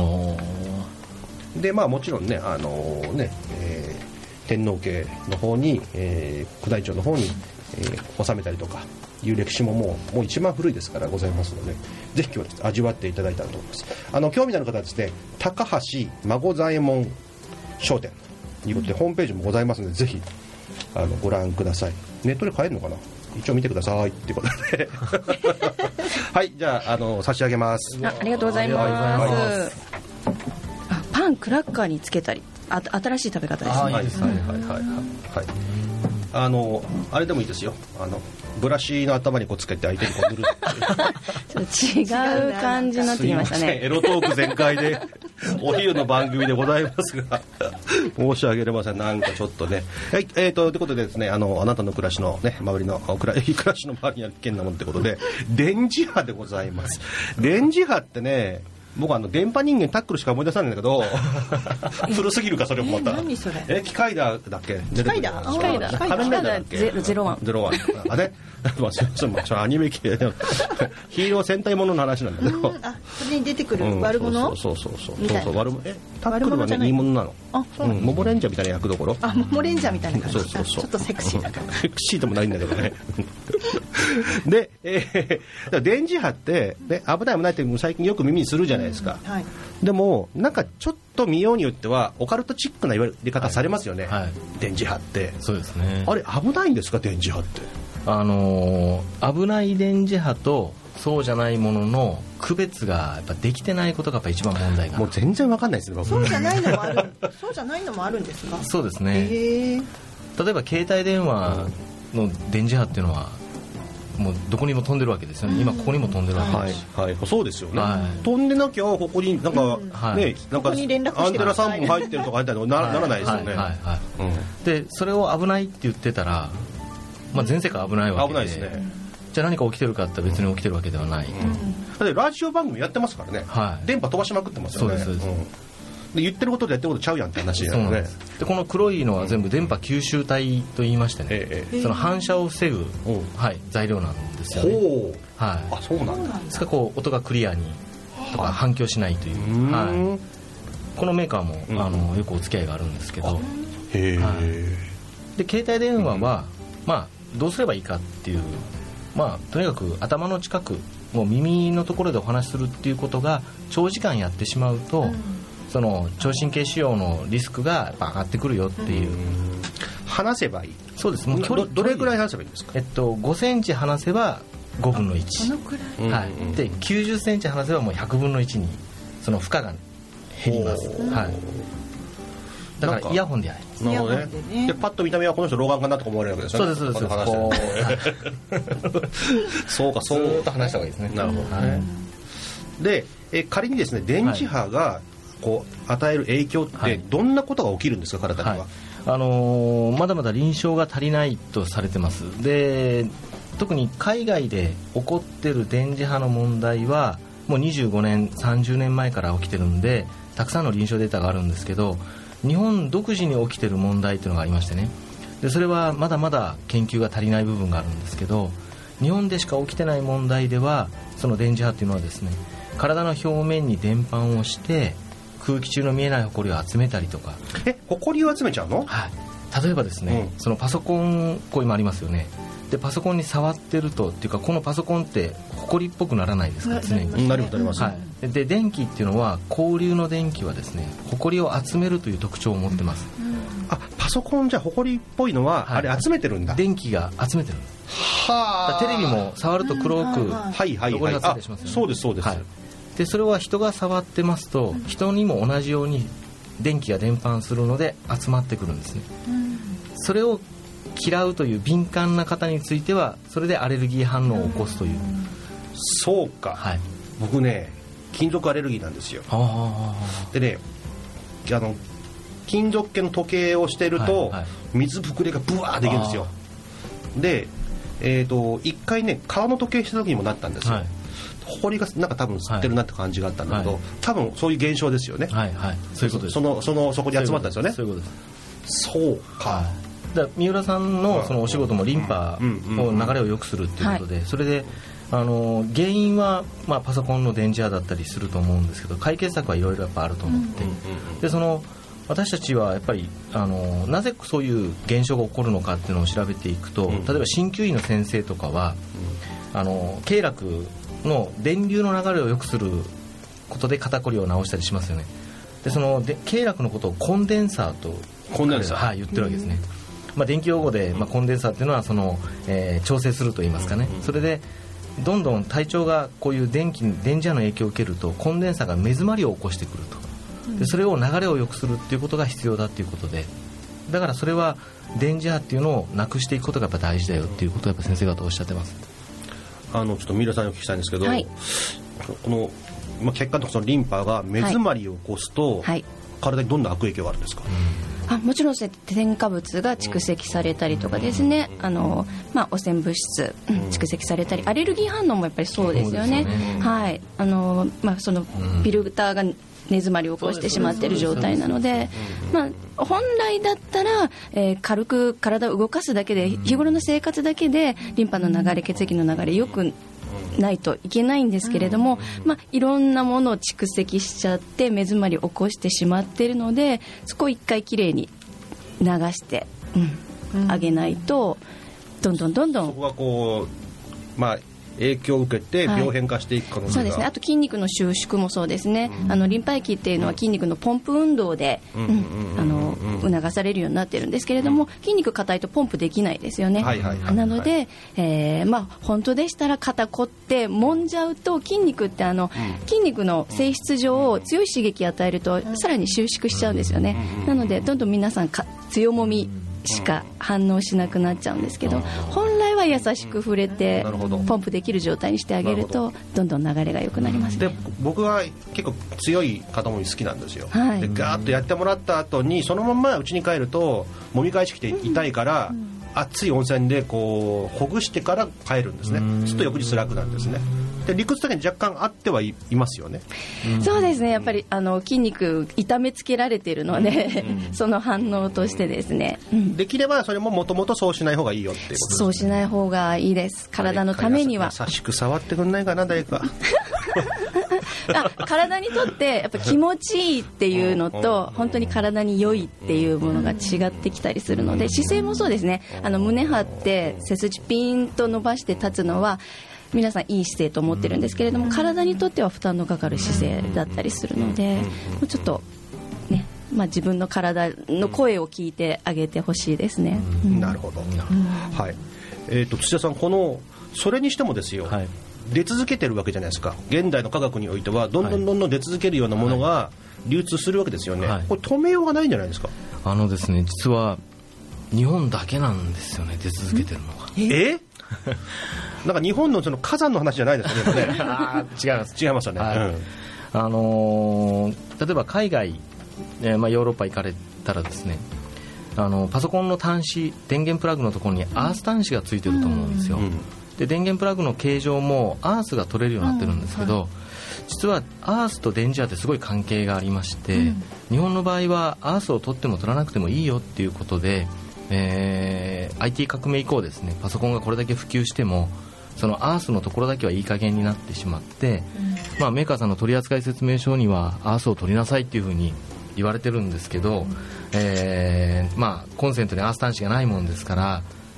でまあもちろんねあのね、えー、天皇家の方に、えー、宮内庁の方に、えー、収めたりとかいう歴史ももう、もう一番古いですからございますので、ぜひ今日は味わっていただいたらと思います。あの興味のある方はですね、高橋孫左衛門商店ということで、うん、ホームページもございますので、ぜひあのご覧ください。ネットで買えるのかな、一応見てくださいっていうことではいじゃあ、あの差し上げます。 あ, ありがとうございます。あパンクラッカーにつけたり、あ新しい食べ方ですね。 はいはいはいはいはい、あのあれでもいいですよ。あのブラシの頭にこうつけて相手にこう塗る違う感じになってきましたね。 エロトーク全開でお昼の番組でございますが申し訳ありません。なんかちょっとね、はい、えーとということでですね、あのあなたの暮らしのね周りの暮らしの周りにある危険なものということで電磁波でございます。電磁波ってね、僕あの電波人間タックルしか思い出さないんだけど古すぎるかそれもまた。 え何それ？ え機械だだっけ？ 機械だ。 機械だ。 仮面ライダーだっけ？ ゼロワン。 ゼロワン。あれ？まあそのアニメ系でヒーロー戦隊ものの話なんだけど。 あそれに出てくる悪者？ うん、そうそうそうそうそうそう悪者。えタックルはねいいものなの。 あそうなの。 モモレンジャーみたいな役どころ。 あモモレンジャーみたいな感じ。 そうそうそう。 ちょっとセクシーだから。 セクシーでもないんだけどね。で、えー、電磁波ってね危ない危ないって最近よく耳にするじゃないですか。 はい。 でもなんかちょっと見ようによってはオカルトチックな言われ方されますよね、はいはい、電磁波って。 そうですね。 あれ危ないんですか電磁波って。 あのー、危ない電磁波とそうじゃないものの区別がやっぱできてないことがやっぱ一番問題が。 もう全然わかんないですね。 そうじゃないのもあるそうじゃないのもあるんですか。 そうですね。 へー。 例えば携帯電話の電磁波っていうのはもうどこにも飛んでるわけですよね。今ここにも飛んでるわけです、 はいはい、そうですよね、 はい、 飛んでなきゃここになんか、うん、ね、はい、なんかアンテナさんぼん入ってるとか入ったら な, ならないですよね、はいはいはいはい、うん、でそれを危ないって言ってたら、まあ、全世界危ないわけで、 危ないですね。 じゃあ何か起きてるかって別に起きてるわけではない、うん、 だってラジオ番組やってますからね、はい、電波飛ばしまくってますよね。 そうですそうです、うんで言ってることでやってることちゃうやんって話なので、 でこの黒いのは全部電波吸収体と言いましてね、ええ、その反射を防ぐ、はい、材料なんですよね。 ほう、 はい、 あそうなんだ。 ですからこう音がクリアにとか反響しないという、はい、このメーカーも、うん、あのよくお付き合いがあるんですけど、 へ、はい、 で携帯電話は、うん、まあ、どうすればいいかっていう、まあ、とにかく頭の近くもう耳のところでお話しするっていうことが長時間やってしまうと、うん、その聴神経腫瘍のリスクがやっぱ上がってくるよっていう、うん、 話せばいい。 そうです。もう距離ど, どれくらい話せばいいんですか。 えっと、ごセンチ離せばごぶんのいち、 このくらい、 はい、できゅうじゅっセンチ離せばもうひゃくぶんのいちにその負荷が減ります、はい、だからイヤホンでやります。 なるほどね。でパッと見た目はこの人老眼かなとか思われるわけですよね。 そうですそうです。そうかそうずっと話した方がいいですね。 なるほどね、はい、でえ仮にですね電磁波がこう与える影響ってどんなことが起きるんですか、体には。はい、 あのー、まだまだ臨床が足りないとされてます。で特に海外で起こってる電磁波の問題はもうにじゅうごねんさんじゅうねんまえから起きてるんでたくさんの臨床データがあるんですけど、日本独自に起きてる問題っていうのがありましてね、でそれはまだまだ研究が足りない部分があるんですけど、日本でしか起きてない問題ではその電磁波っていうのはですね、体の表面に伝播をして空気中の見えないホコリを集めたりとか。 えホコリを集めちゃうの。 はい、例えばですね、うん、そのパソコンこう今ありますよね。 でパソコンに触ってるとっていうか、このパソコンってホコリっぽくならないですか、常に。 なりますなります、 はい、で電気っていうのは、交流の電気はですね、ホコリを集めるという特徴を持ってます、うんうん、 あ、パソコンじゃホコリっぽいのは、はい、あれ集めてるんだ。 電気が集めてるんです。はあ。テレビも触ると黒く汚れがついたりしますよね。 そうですそうです、はい、 でそれは人が触ってますと、人にも同じように電気が伝播するので集まってくるんですね、うん、それを嫌うという敏感な方については、それでアレルギー反応を起こすという、うん、 そうか、はい、僕ね金属アレルギーなんですよ。あでね、あの金属系の時計をしてると、はいはい、水ぶくれがブワーできるんですよ。で、えーと、一回ね革の時計した時にもなったんですよ、はい、ほこりがなんか多分吸ってるなって感じがあったんだけど、はい、多分そういう現象ですよね。はいはい、そういうことです。そのそのそこに集まったんですよね。そういうことです。そうか、はい、 だ三浦さん の, そのお仕事もリンパの流れを良くするっていうことで、それであの原因は、まあ、パソコンの電磁波だったりすると思うんですけど、解決策はいろいろやっぱあると思って、でその私たちはやっぱりあのなぜそういう現象が起こるのかっていうのを調べていくと、例えば鍼灸医の先生とかは、あの経絡の電流の流れを良くすることで肩こりを治したりしますよね。でそので経絡のことをコンデンサーとコンデンサー、 はい、言ってるわけですね。まあ、電気用語で、まあ、コンデンサーっていうのはその、えー、調整するといいますかね。それでどんどん体調がこういう電気電磁波の影響を受けると、コンデンサーが目詰まりを起こしてくると。でそれを流れを良くするっていうことが必要だっていうことで、だからそれは電磁波っていうのをなくしていくことがやっぱ大事だよっていうことをやっぱ先生方おっしゃってます。 あのちょっと三浦さんにお聞きしたいんですけど、はい、この、まあ、血管とかそのリンパが目詰まりを起こすと、はい、体にどんな悪影響があるんですか？ うん、あもちろん添加物が蓄積されたりとかですね、あの、まあ、汚染物質、うん、蓄積されたり、アレルギー反応もやっぱりそうですよね。はい、あの、まあ、そのフィルターが根詰まりを起こしてしまっている状態なので、まあ、本来だったら、えー、軽く体を動かすだけで、日頃の生活だけでリンパの流れ、血液の流れ良くないといけないんですけれども、まあ、いろんなものを蓄積しちゃって目詰まりを起こしてしまっているので、そこを一回きれいに流して、うん、あげないとどんどんどんどんそこがこう、まあ影響を受けて病変化していく可能性が、はい、 そうですね。あと筋肉の収縮もそうですね、うん、あのリンパ液っていうのは筋肉のポンプ運動で促されるようになってるんですけれども、筋肉硬いとポンプできないですよね、はいはいはいはい、なので、えーまあ、本当でしたら肩凝って揉んじゃうと、筋肉ってあの、うん、筋肉の性質上強い刺激を与えるとさらに収縮しちゃうんですよね。なのでどんどん皆さんか強もみしか反応しなくなっちゃうんですけど、本来は優しく触れてポンプできる状態にしてあげるとどんどん流れが良くなります、ね、 で僕は結構強い肩もみ好きなんですよ、はい、でガーッとやってもらった後にそのまま家に帰るともみ返してきて痛いから、うんうん、熱い温泉でこうほぐしてから帰るんですね。ちょっと翌日楽なんですね。で理屈だけに若干あってはい、いますよね。 そうですね。やっぱりあの筋肉痛めつけられているので、うん、その反応としてですね、うん、 できればそれももともとそうしない方がいいよっていうことですね。 そうしない方がいいです。体のためには優しく触ってくんないかな誰かあ体にとってやっぱ気持ちいいっていうのと本当に体に良いっていうものが違ってきたりするので、姿勢もそうですね。あの胸張って背筋ピンと伸ばして立つのは皆さんいい姿勢と思ってるんですけれども、体にとっては負担のかかる姿勢だったりするので、もうちょっとね、まあ、自分の体の声を聞いてあげてほしいですね、 うん、なるほど、うん、はい。えーと、土田さん、このそれにしてもですよ、はい、出続けてるわけじゃないですか。現代の科学においてはどんどんどんどん出続けるようなものが流通するわけですよね、はい、これ止めようがないんじゃないですか。 あのですね、実は日本だけなんですよね、出続けてるのが。 えなんか日本のその火山の話じゃないですかね。 あ違います違いますよね、はい、うん、 あのー、例えば海外、えーまあ、ヨーロッパ行かれたらですね、あのパソコンの端子電源プラグのところにアース端子がついてると思うんですよ、うん、で電源プラグの形状もアースが取れるようになってるんですけど、うん、はい、実はアースと電磁波ってすごい関係がありまして、うん、日本の場合はアースを取っても取らなくてもいいよっていうことで、えー、アイティー 革命以降ですね、パソコンがこれだけ普及してもそのアースのところだけはいい加減になってしまって、うん、まあ、メーカーさんの取扱説明書にはアースを取りなさいっていうふうに言われてるんですけど、うん、えーまあ、コンセントにアース端子がないもんですから、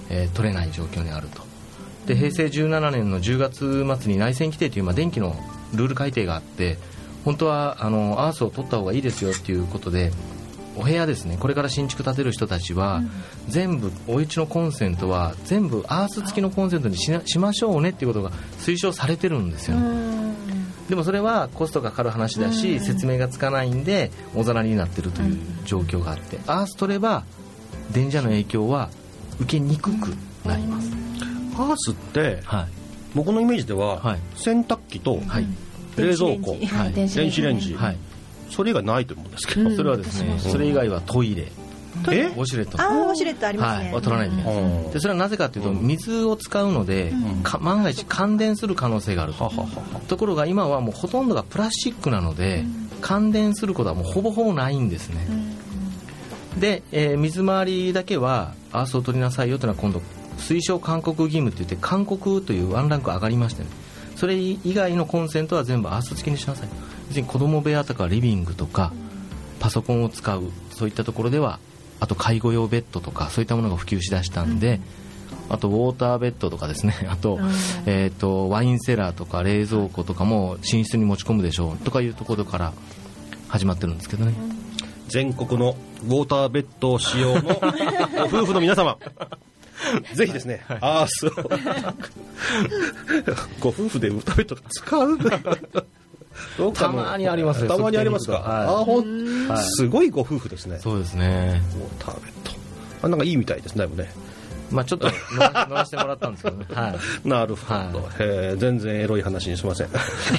えー、取れない状況にあると。で平成じゅうななねんのじゅうがつ末に内線規定という、まあ、電気のルール改定があって、本当はあのアースを取った方がいいですよっていうことで、お部屋ですね、これから新築建てる人たちは、うん、全部お家のコンセントは全部アース付きのコンセントに し, なしましょうねっていうことが推奨されてるんですよね。でもそれはコストがかかる話だし、説明がつかないんでおざなりになってるという状況があって、アース取れば電磁波の影響は受けにくくなります。 アースって、はい、僕のイメージでは、はい、洗濯機と、はい、冷蔵庫、はい、電子レンジ、はい、それ以外ないと思うんですけど、 うん、それはですね、それ以外はトイレ、えウォシュレット、 あウォシュレットありますね、 はい、取らないといけないです。でそれはなぜかというと、水を使うので、うん、か万が一感電する可能性があると、うん、ところが今はもうほとんどがプラスチックなので、うん、感電することはもうほぼほぼないんですね、うん、で、えー、水回りだけはアースを取りなさいよというのは今度推奨勧告義務といって、勧告というワンランク上がりましてね、それ以外のコンセントは全部アース付きにしなさい。別に子供部屋とかリビングとかパソコンを使うそういったところでは、あと介護用ベッドとかそういったものが普及しだしたんで、うん、あとウォーターベッドとかですね、あと、うんえー、とワインセラーとか冷蔵庫とかも寝室に持ち込むでしょうとかいうところから始まってるんですけどね。 全国のウォーターベッド使用のご夫婦の皆様ぜひですね、はい、アースをご夫婦でウォーターベッド使うどうかたまにありますね。 たまにありますか、はい、あほん、はい、すごいご夫婦ですね。 そうですね、 ウォーターベッド、あなんかいいみたいですね。だいぶね、 まあ、ちょっと乗ら、乗らせてもらったんですけどね、はい、 なるほど、はいえー、全然エロい話にしません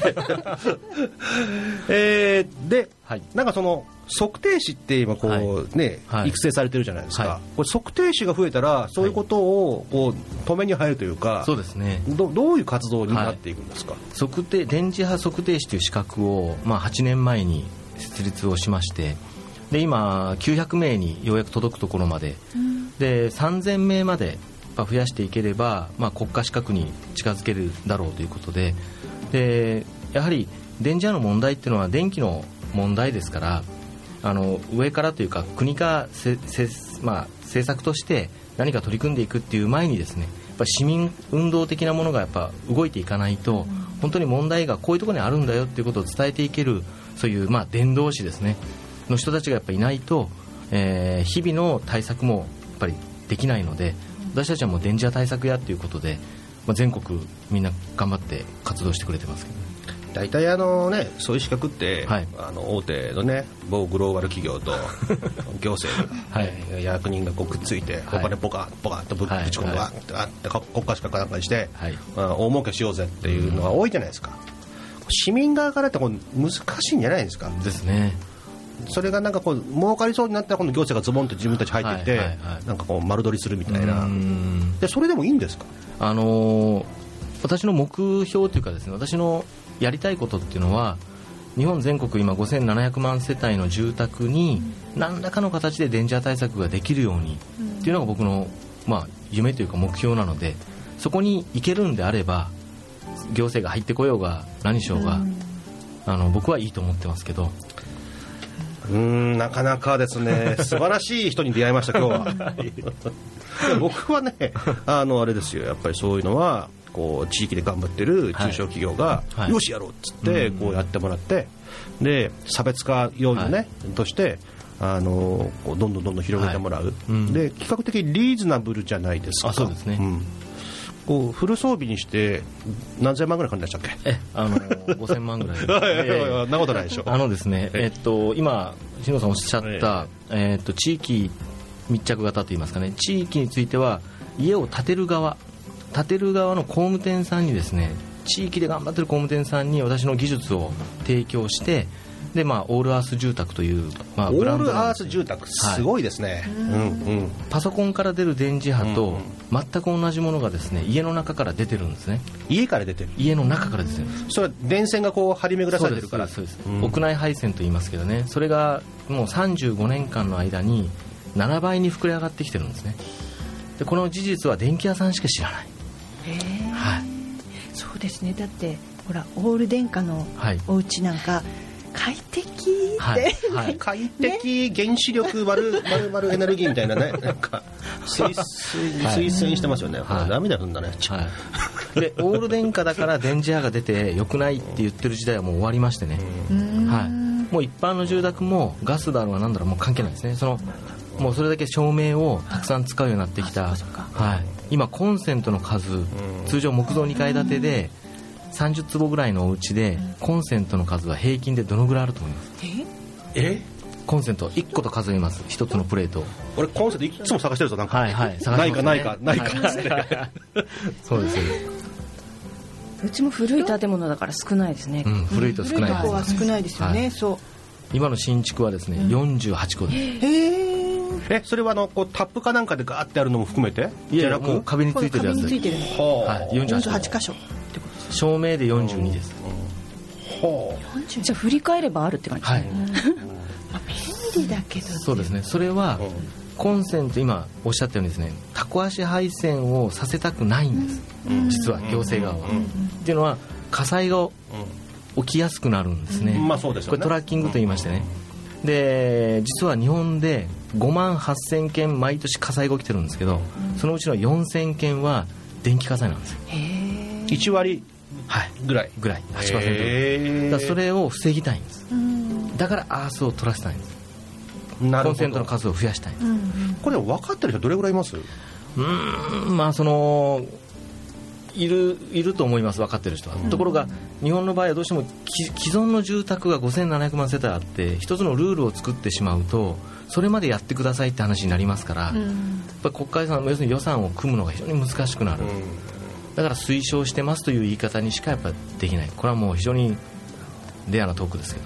えー、で、はい、なんかその測定士って今こう、はいねはい、育成されてるじゃないですか、はい、これ測定士が増えたらそういうことをこう止めに入るというか、 そうですね、 ど, どういう活動になっていくんですか。はい、 測定電磁波測定士という資格を、まあ、はちねんまえに設立をしまして、で今きゅうひゃくめいにようやく届くところまで、うん、でさんぜんめいまで増やしていければ、まあ、国家資格に近づけるだろうということで、でやはり電磁波の問題っていうのは電気の問題ですから、あの上からというか国がせせ、まあ、政策として何か取り組んでいくっていう前にですね、やっぱ市民運動的なものがやっぱ動いていかないと、本当に問題がこういうところにあるんだよっていうことを伝えていける、そういう、まあ、伝道師ですねの人たちがやっぱりいないと、えー、日々の対策もやっぱりできないので、私たちはもう電磁波対策屋ということで、まあ、全国みんな頑張って活動してくれてますけどね。 大体あのね、そういう資格って、はい、あの大手のね某グローバル企業と行政が、はい、役人がこうくっついて、はい、お金ポカポカっとぶち込むわってあって国家資格なんかにして、はいまあ、大儲けしようぜっていうのが多いじゃないですか、うん、市民側からってこう難しいんじゃないですか。 ですね。 それがなんかこう儲かりそうになったら今度行政がズボンと自分たち入っていって、はいはいはい、なんかこう丸取りするみたいな。でそれでもいいんですか。 あのー、私の目標というかですね、私のやりたいことっていうのは、日本全国今ごせんななひゃくまん世帯の住宅に何らかの形で電磁波対策ができるようにっていうのが僕の、まあ、夢というか目標なので、そこに行けるんであれば行政が入ってこようが何しようが、あの僕はいいと思ってますけど、 うーんなかなかですね素晴らしい人に出会いました今日は僕はねあのあれですよ、やっぱりそういうのはこう地域で頑張ってる中小企業が、はいはい、よしやろうっつってこうやってもらって、で差別化要因、ねはい、としてあのこうどんどんどんどん広げてもらう、はいうん、で比較的リーズナブルじゃないですか。 あ、そうですね、うん、 こうフル装備にして何千万ぐらいかかりましたっけ。 えあのごせんまんぐらいいやいやいやなことないでしょ。 あのですね、えっと、今篠野さんおっしゃった、えっと、地域密着型といいますかね、地域については家を建てる側建てる側の工務店さんにですね、地域で頑張ってる工務店さんに私の技術を提供して、で、まあ、オールアース住宅という、まあ、ブランド、 オールアース住宅すごいですね、はいうんうん、 パソコンから出る電磁波と全く同じものがですね、家の中から出てるんですね。 家から出てる。 家の中から出てるんです。 それは電線がこう張り巡らされてるから。 そうです、そうです、うん、屋内配線と言いますけどね、それがもうさんじゅうごねんかんの間にななばいに膨れ上がってきてるんですね。でこの事実は電気屋さんしか知らない。 へー、はい、そうですね。だってほらオール電化のお家なんか、はい、快適って、 はいはい、快適、ね、原子力丸丸々エネルギーみたいなねなんか推推薦してますよね、はい、涙踏んだね、 はい、でオール電化だから電磁波が出て良くないって言ってる時代はもう終わりましてね、はい、もう一般の住宅もガスだろうがなんだろうもう関係ないですね。そのもうそれだけ照明をたくさん使うようになってきた、はい、今コンセントの数、通常木造にかい建てでさんじゅうつぼぐらいのお家でコンセントの数は平均でどのぐらいあると思います？ ええコンセントいっこと数えます。ひとつのプレート。 俺コンセントいつも探してるぞ。なんか、 はいはい、 探してますね、ないかないかないか、はい、 そうです。 うちも古い建物だから少ないですね、 うん、古いと少ないです、 古いとこは少ないですよね、はい、そう今の新築はですね、うん、よんじゅうはちこです。 へー。 えそれはあのこうタップかなんかでガーってあるのも含めて？ いやいやもう壁についてるやつ壁についてるの、 はい、よんじゅうはち箇所ってことです。 照明でよんじゅうにです、 うんうん、 じゃあ振り返ればあるって感じですね、はい、 便利だけど、ね、 そうですね。それはコンセント今おっしゃったようにですね、タコ足配線をさせたくないんです、うん、実は行政側は、うん、っていうのは火災が起きやすくなるんですね、 うんまあそうですよね、 これトラッキングと言いましてね、で実は日本でごまんはっせんけん毎年火災が起きてるんですけど、そのうちのよんせんけんは電気火災なんですよ。 へいちわりぐらい、 ぐらい はちパーセント だからそれを防ぎたいんです。だからアースを取らせたいんです。コンセントの数を増やしたいんです、うん、 これ分かってる人どれぐらいいます？うーんまあそのいるいると思います、分かってる人は、うん、ところが日本の場合はどうしても既存の住宅がごせんななひゃくまん世帯あって一つのルールを作ってしまうとそれまでやってくださいって話になりますから、うん、やっぱり国会さん要するに予算を組むのが非常に難しくなる、うん、だから推奨してますという言い方にしかやっぱできない。これはもう非常にレアなトークですけど、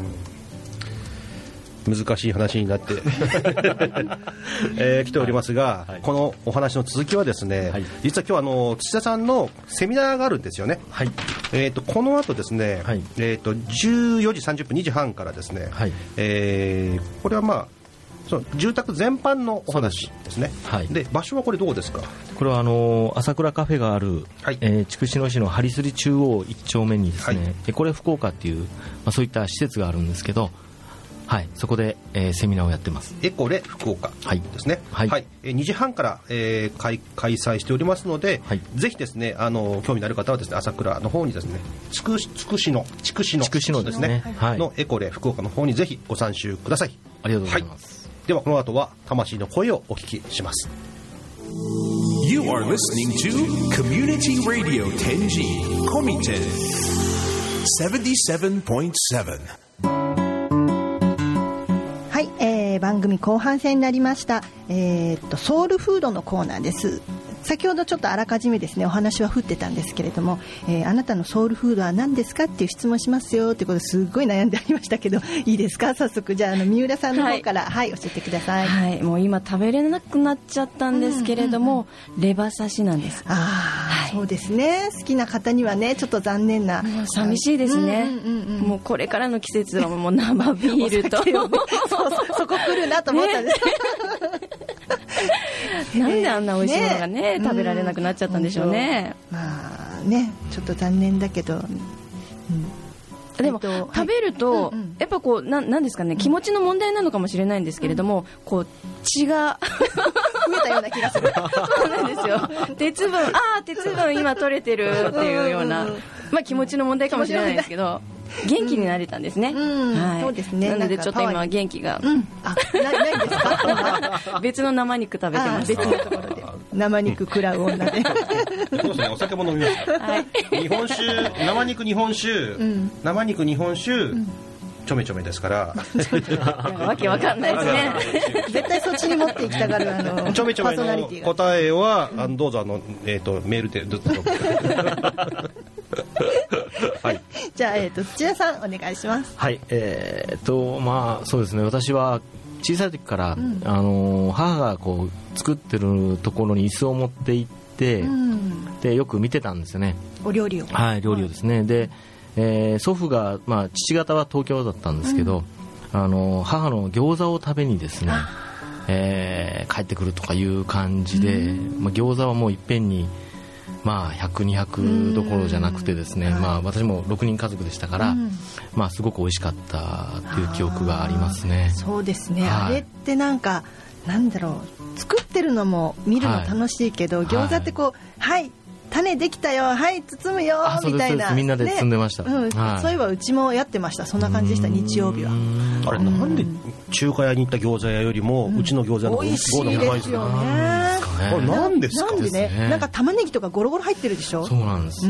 うん、難しい話になって、えー、来ておりますが、はいはい、このお話の続きはですね、はい、実は今日あの土田さんのセミナーがあるんですよね、はい、えー、とこの後ですね、はい、えー、とじゅうよじさんじゅっぷんにじはんからですね、はい、えー、これはまあその住宅全般のお話ですね。はい、で場所はこれどうですか？ これはあの朝倉カフェがある、はい、えー、筑紫野市のハリスリ中央いっ丁目にですね、はい、これ福岡っていう、まあ、そういった施設があるんですけど、はい、そこで、えー、セミナーをやってます。 エコレ福岡ですね。はい、はい、えー、にじはんから、えー、開, 開催しておりますので、はい、ぜひですねあの興味のある方はですね朝倉の方にですねつく筑紫野筑紫野ですね、はい、のエコレ福岡の方にぜひご参集ください。 ありがとうございます。はい、 ではこの後は魂の声をお聞きします。 You are listening to Community Radio テンジー Komiten ななじゅうななてんなな。 はい、えー、番組後半戦になりました。えー、っとソウルフードのコーナーです。先ほどちょっとあらかじめですねお話は振ってたんですけれども、えー、あなたのソウルフードは何ですかっていう質問しますよってことですごい悩んでありましたけどいいですか？早速じゃあ、あの三浦さんの方から、はい、はい、教えてください。 はい、もう今食べれなくなっちゃったんですけれども、うんうんうん、レバ刺しなんです。 あ、はい、そうですね。好きな方にはねちょっと残念な、 もう寂しいですね、うんうんうんうん、もうこれからの季節はもう生ビールと、ね、そうそうそこ来るなと思ったんです、 ね、なんであんな美味しいものがね、ね、食べられなくなっちゃったんでしょうね。 まあねちょっと残念だけど、うん、 でも、えっと、食べると、はい、うんうん、やっぱこう な, なんですかね、気持ちの問題なのかもしれないんですけれども、うん、こう血が増えたような気がするそうなんですよ。鉄分、ああ鉄分今取れてるっていうような、まあ、気持ちの問題かもしれないですけど元気になれたんですね、うん、はい、 そうですね。 なのでちょっと今元気が、うん、 あ な, ないですか別の生肉食べてます。 別のところで生肉食らう女でそうですね、お酒も飲みますから、はい、日本酒、生肉日本酒、うん、生肉日本酒、うん、ちょめちょめですからわけわかんないですね絶対そっちに持っていきたがるあのちょめちょめの答えは、うん、あのどうぞあの、えー、とメールでずっとはい、じゃあ、えー、と土屋さんお願いします。 はい、えー、っとまあそうですね、私は小さい時から、うん、あの母がこう作ってるところに椅子を持って行って、うん、でよく見てたんですよね、 お料理を。 はい、料理をですね、はい、で、えー、祖父が、まあ、父方は東京だったんですけど、うん、あの母の餃子を食べにですね、えー、帰ってくるとかいう感じで、うん、まあ、餃子はもういっぺんにまあ、ひゃく、にひゃくどころじゃなくてですね、まあ、私もろくにん家族でしたから、まあ、すごく美味しかったという記憶がありますね。 そうですね、はい、あれってなんかなんだろう、作ってるのも見るの楽しいけど、はい、餃子ってこう、はい、はい、種できたよ、はい包むよみたいな、 みんなで包んでました、ね、 うん、はい、そういえばうちもやってました。そんな感じでした。日曜日はあれなんで中華屋に行った餃子屋よりも、うん、うちの餃子の方が美味しいですよね。 あれなんですか。 なんでね、なんか玉ねぎとかゴロゴロ入ってるでしょ。 そうなんです、うん、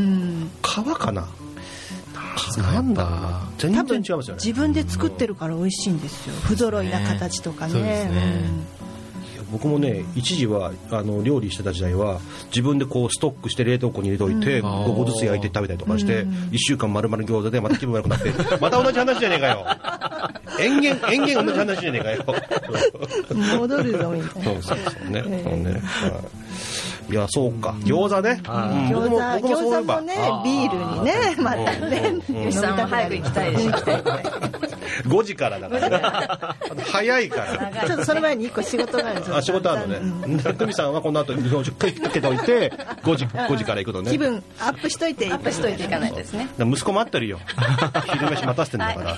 皮かな、なんだ全然違いますよね。 自分で作ってるから美味しいんですよ。不揃いな形とかね。そうですね、 うん、僕もね一時はあの料理してた時代は自分でこうストックして冷凍庫に入れといて、うん、ごこずつ焼いて食べたりとかして、うん、いっしゅうかん丸々餃子でまた気分悪くなってまた同じ話じゃねえかよ延々延々同じ話じゃねえかよ戻るぞみたいな。 そうそうそうね、えー、そうね、いやそうか、餃子ね、 うん、餃子、餃子もねビールにねまたね、 吉さんも早く行きたいでしょごじからだからね早いからちょっとその前にいっこ仕事があるんですよ。 あ、仕事あるのね。久美さんはこの後日本酒かけておいてごじから行くのね。 気分アップしといてアップしといていかないですね。 息子待ってるよ昼飯待たせてんだから、はい、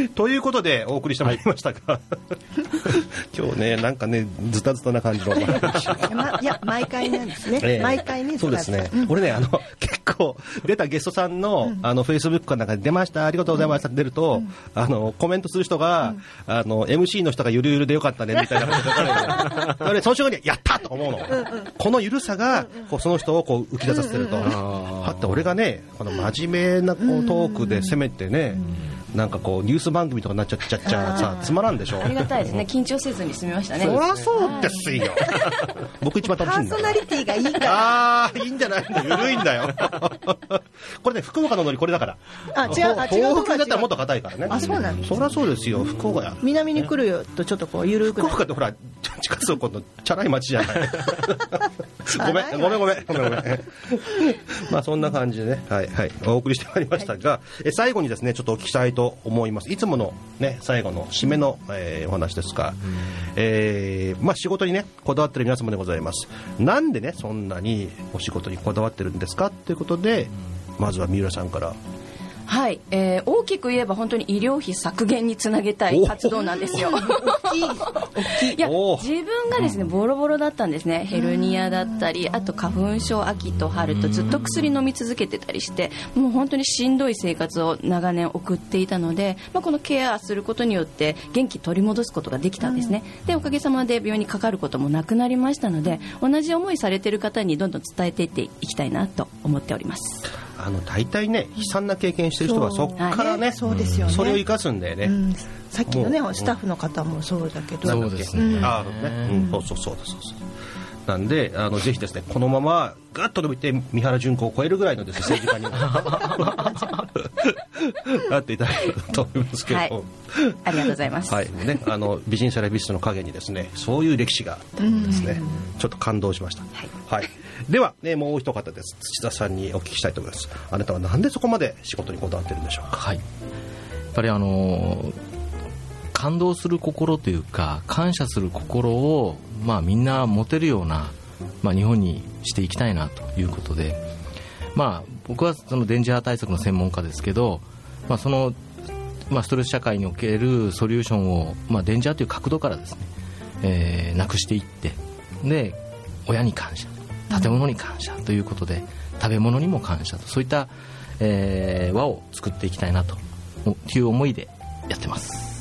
ということでお送りしてまいりましたが、はい、今日ねなんかねズタズタな感じのいや、いや毎回なんですね、えー、毎回ね。 そうですね、うん、俺ねあの結構出たゲストさんの、うん、あのフェイスブックかなんかで出ましたありがとうございましたって出ると、うん、あのコメントする人が、うん、あの エムシー の人がゆるゆるでよかったねみたいなことでそれその瞬間にやったと思うの、うんうん、このゆるさがこうその人をこう浮き出させてると、うんうん、はって俺がねこの真面目なこうトークで攻めてね、うん、なんかこうニュース番組とかになっちゃっちゃっちゃさつまらんでしょ。 ありがたいですね。緊張せずに済みましたね。 そりゃそうですよ僕一番楽しいんだパーソナリティがいいから。 ああいいんじゃないの、ゆるいんだよこれね福岡のノリこれだから。 あ違う、あ違う、 東京だったらもっと硬いからね。 あそうなんです。 そりゃそうですよ。福岡や南に来るよとちょっとこうゆるく。 福岡ってほら近くこのチャラい町じゃないごめんごめんごめんごめんごめんまあそんな感じでね、はいはい、お送りしてまいりましたが、はい、え最後にですねちょっとお聞きしたいと思います。いつものね最後の締めの、えー、お話ですが、えー、まあ仕事にねこだわってる皆様でございます。なんでねそんなにお仕事にこだわってるんですかということで、まずは三浦さんから。 はい、えー、大きく言えば本当に医療費削減につなげたい活動なんですよ。大きい大きい。いや自分がですねボロボロだったんですね。ヘルニアだったり、あと花粉症秋と春とずっと薬飲み続けてたりして、もう本当にしんどい生活を長年送っていたので、まあ、このケアすることによって元気取り戻すことができたんですね。でおかげさまで病院にかかることもなくなりましたので、同じ思いされている方にどんどん伝えていっていきたいなと思っております。 あの大体ね悲惨な経験してる人はそこからね、 そうですよね、 それを生かすんだよね、うん、 さっきのねスタッフの方もそうだけど、 そうですね、 あね、うん、そうそうそうそうそうなんであのぜひですねこのままガッと伸びて三原純子を超えるぐらいのですね政治家になっていただければと思いますけど、はい、 ありがとうございます、 はいね、あの美人セラピストの陰にですねそういう歴史があったんですね。ちょっと感動しました、はいはい、では、ね、もう一方です。土田さんにお聞きしたいと思います。あなたはなんでそこまで仕事にこだわってるんでしょうか。 はい、やっぱりあの感動する心というか感謝する心を、まあ、みんな持てるような、まあ、日本にしていきたいなということで、まあ、僕はその電磁波対策の専門家ですけど、まあそのまあ、ストレス社会におけるソリューションを、まあ、電磁波という角度からですね、えー、なくしていって、で親に感謝、建物に感謝ということで、食べ物にも感謝と、そういった、えー、輪を作っていきたいなという思いでやってます、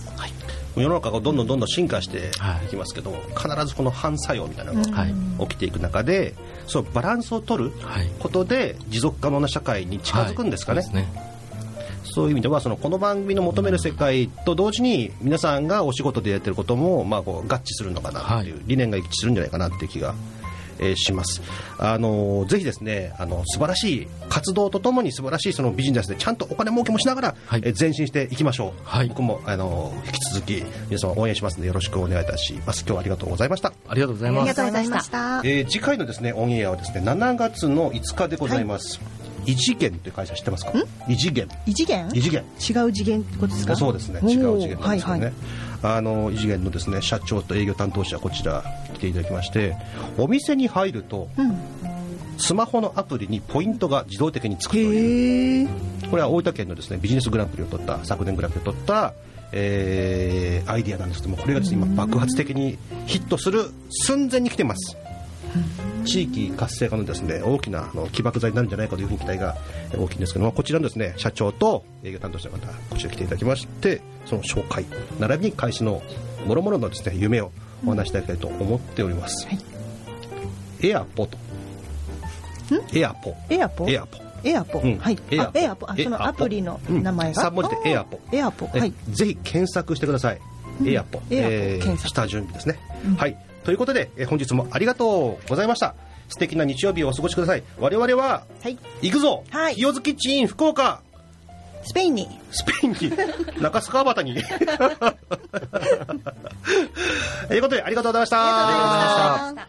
はい、 世の中がどんどんどんどん進化していきますけど、はい、必ずこの反作用みたいなのが起きていく中で、はい、そうバランスを取ることで持続可能な社会に近づくんですかね、はい、そうですね。そういう意味ではそのこの番組の求める世界と同時に皆さんがお仕事でやってることもまあこう合致するのかなっていう、理念が一致するんじゃないかなっていう気がえー、します。あのぜひですねあの素晴らしい活動とともに素晴らしいそのビジネスでちゃんとお金儲けもしながら、はい、えー、前進していきましょう、はい、僕もあの引き続き皆様応援しますのでよろしくお願いいたします。今日はありがとうございました。 ありがとうございます。 ありがとうございました。 えー、次回のですねオンエアはですねしちがつのいつかでございます、はい、異次元という会社知ってますか。異次元異次元異次元違う次元ってことですか。 そうですね、違う次元なんですよね、はいはい、あの異次元のですね社長と営業担当者こちら来ていただきまして、お店に入ると、うん、スマホのアプリにポイントが自動的につくという、これは大分県のですねビジネスグランプリを取った昨年グランプリを取った、 えー、アイディアなんですけども、これがですね、今爆発的にヒットする寸前に来てます。地域活性化のですね、大きなあの起爆剤になるんじゃないかというふうに期待が大きいんですけども、こちらのですね、社長と営業担当者の方、こちら来ていただきまして、その紹介並びに会社のもろもろのですね、夢をお話しいただきたいと思っております。はい、エアポとエアポエアポエアポエアポ、うん、はい、エアポ、エアポ、あ、そのアプリの名前が、 うん、さん文字でエアポ、 エアポ、はい、 ぜひ検索してください。うん、エアポ、えー、下準備ですね。うん、はい、ということで、えー、本日もありがとうございました。素敵な日曜日をお過ごしください。我々は、はい、行くぞ、はい、清月キッチン福岡、 スペインにスペインに中須川端にということで、ありがとうございました。 ありがとうございました。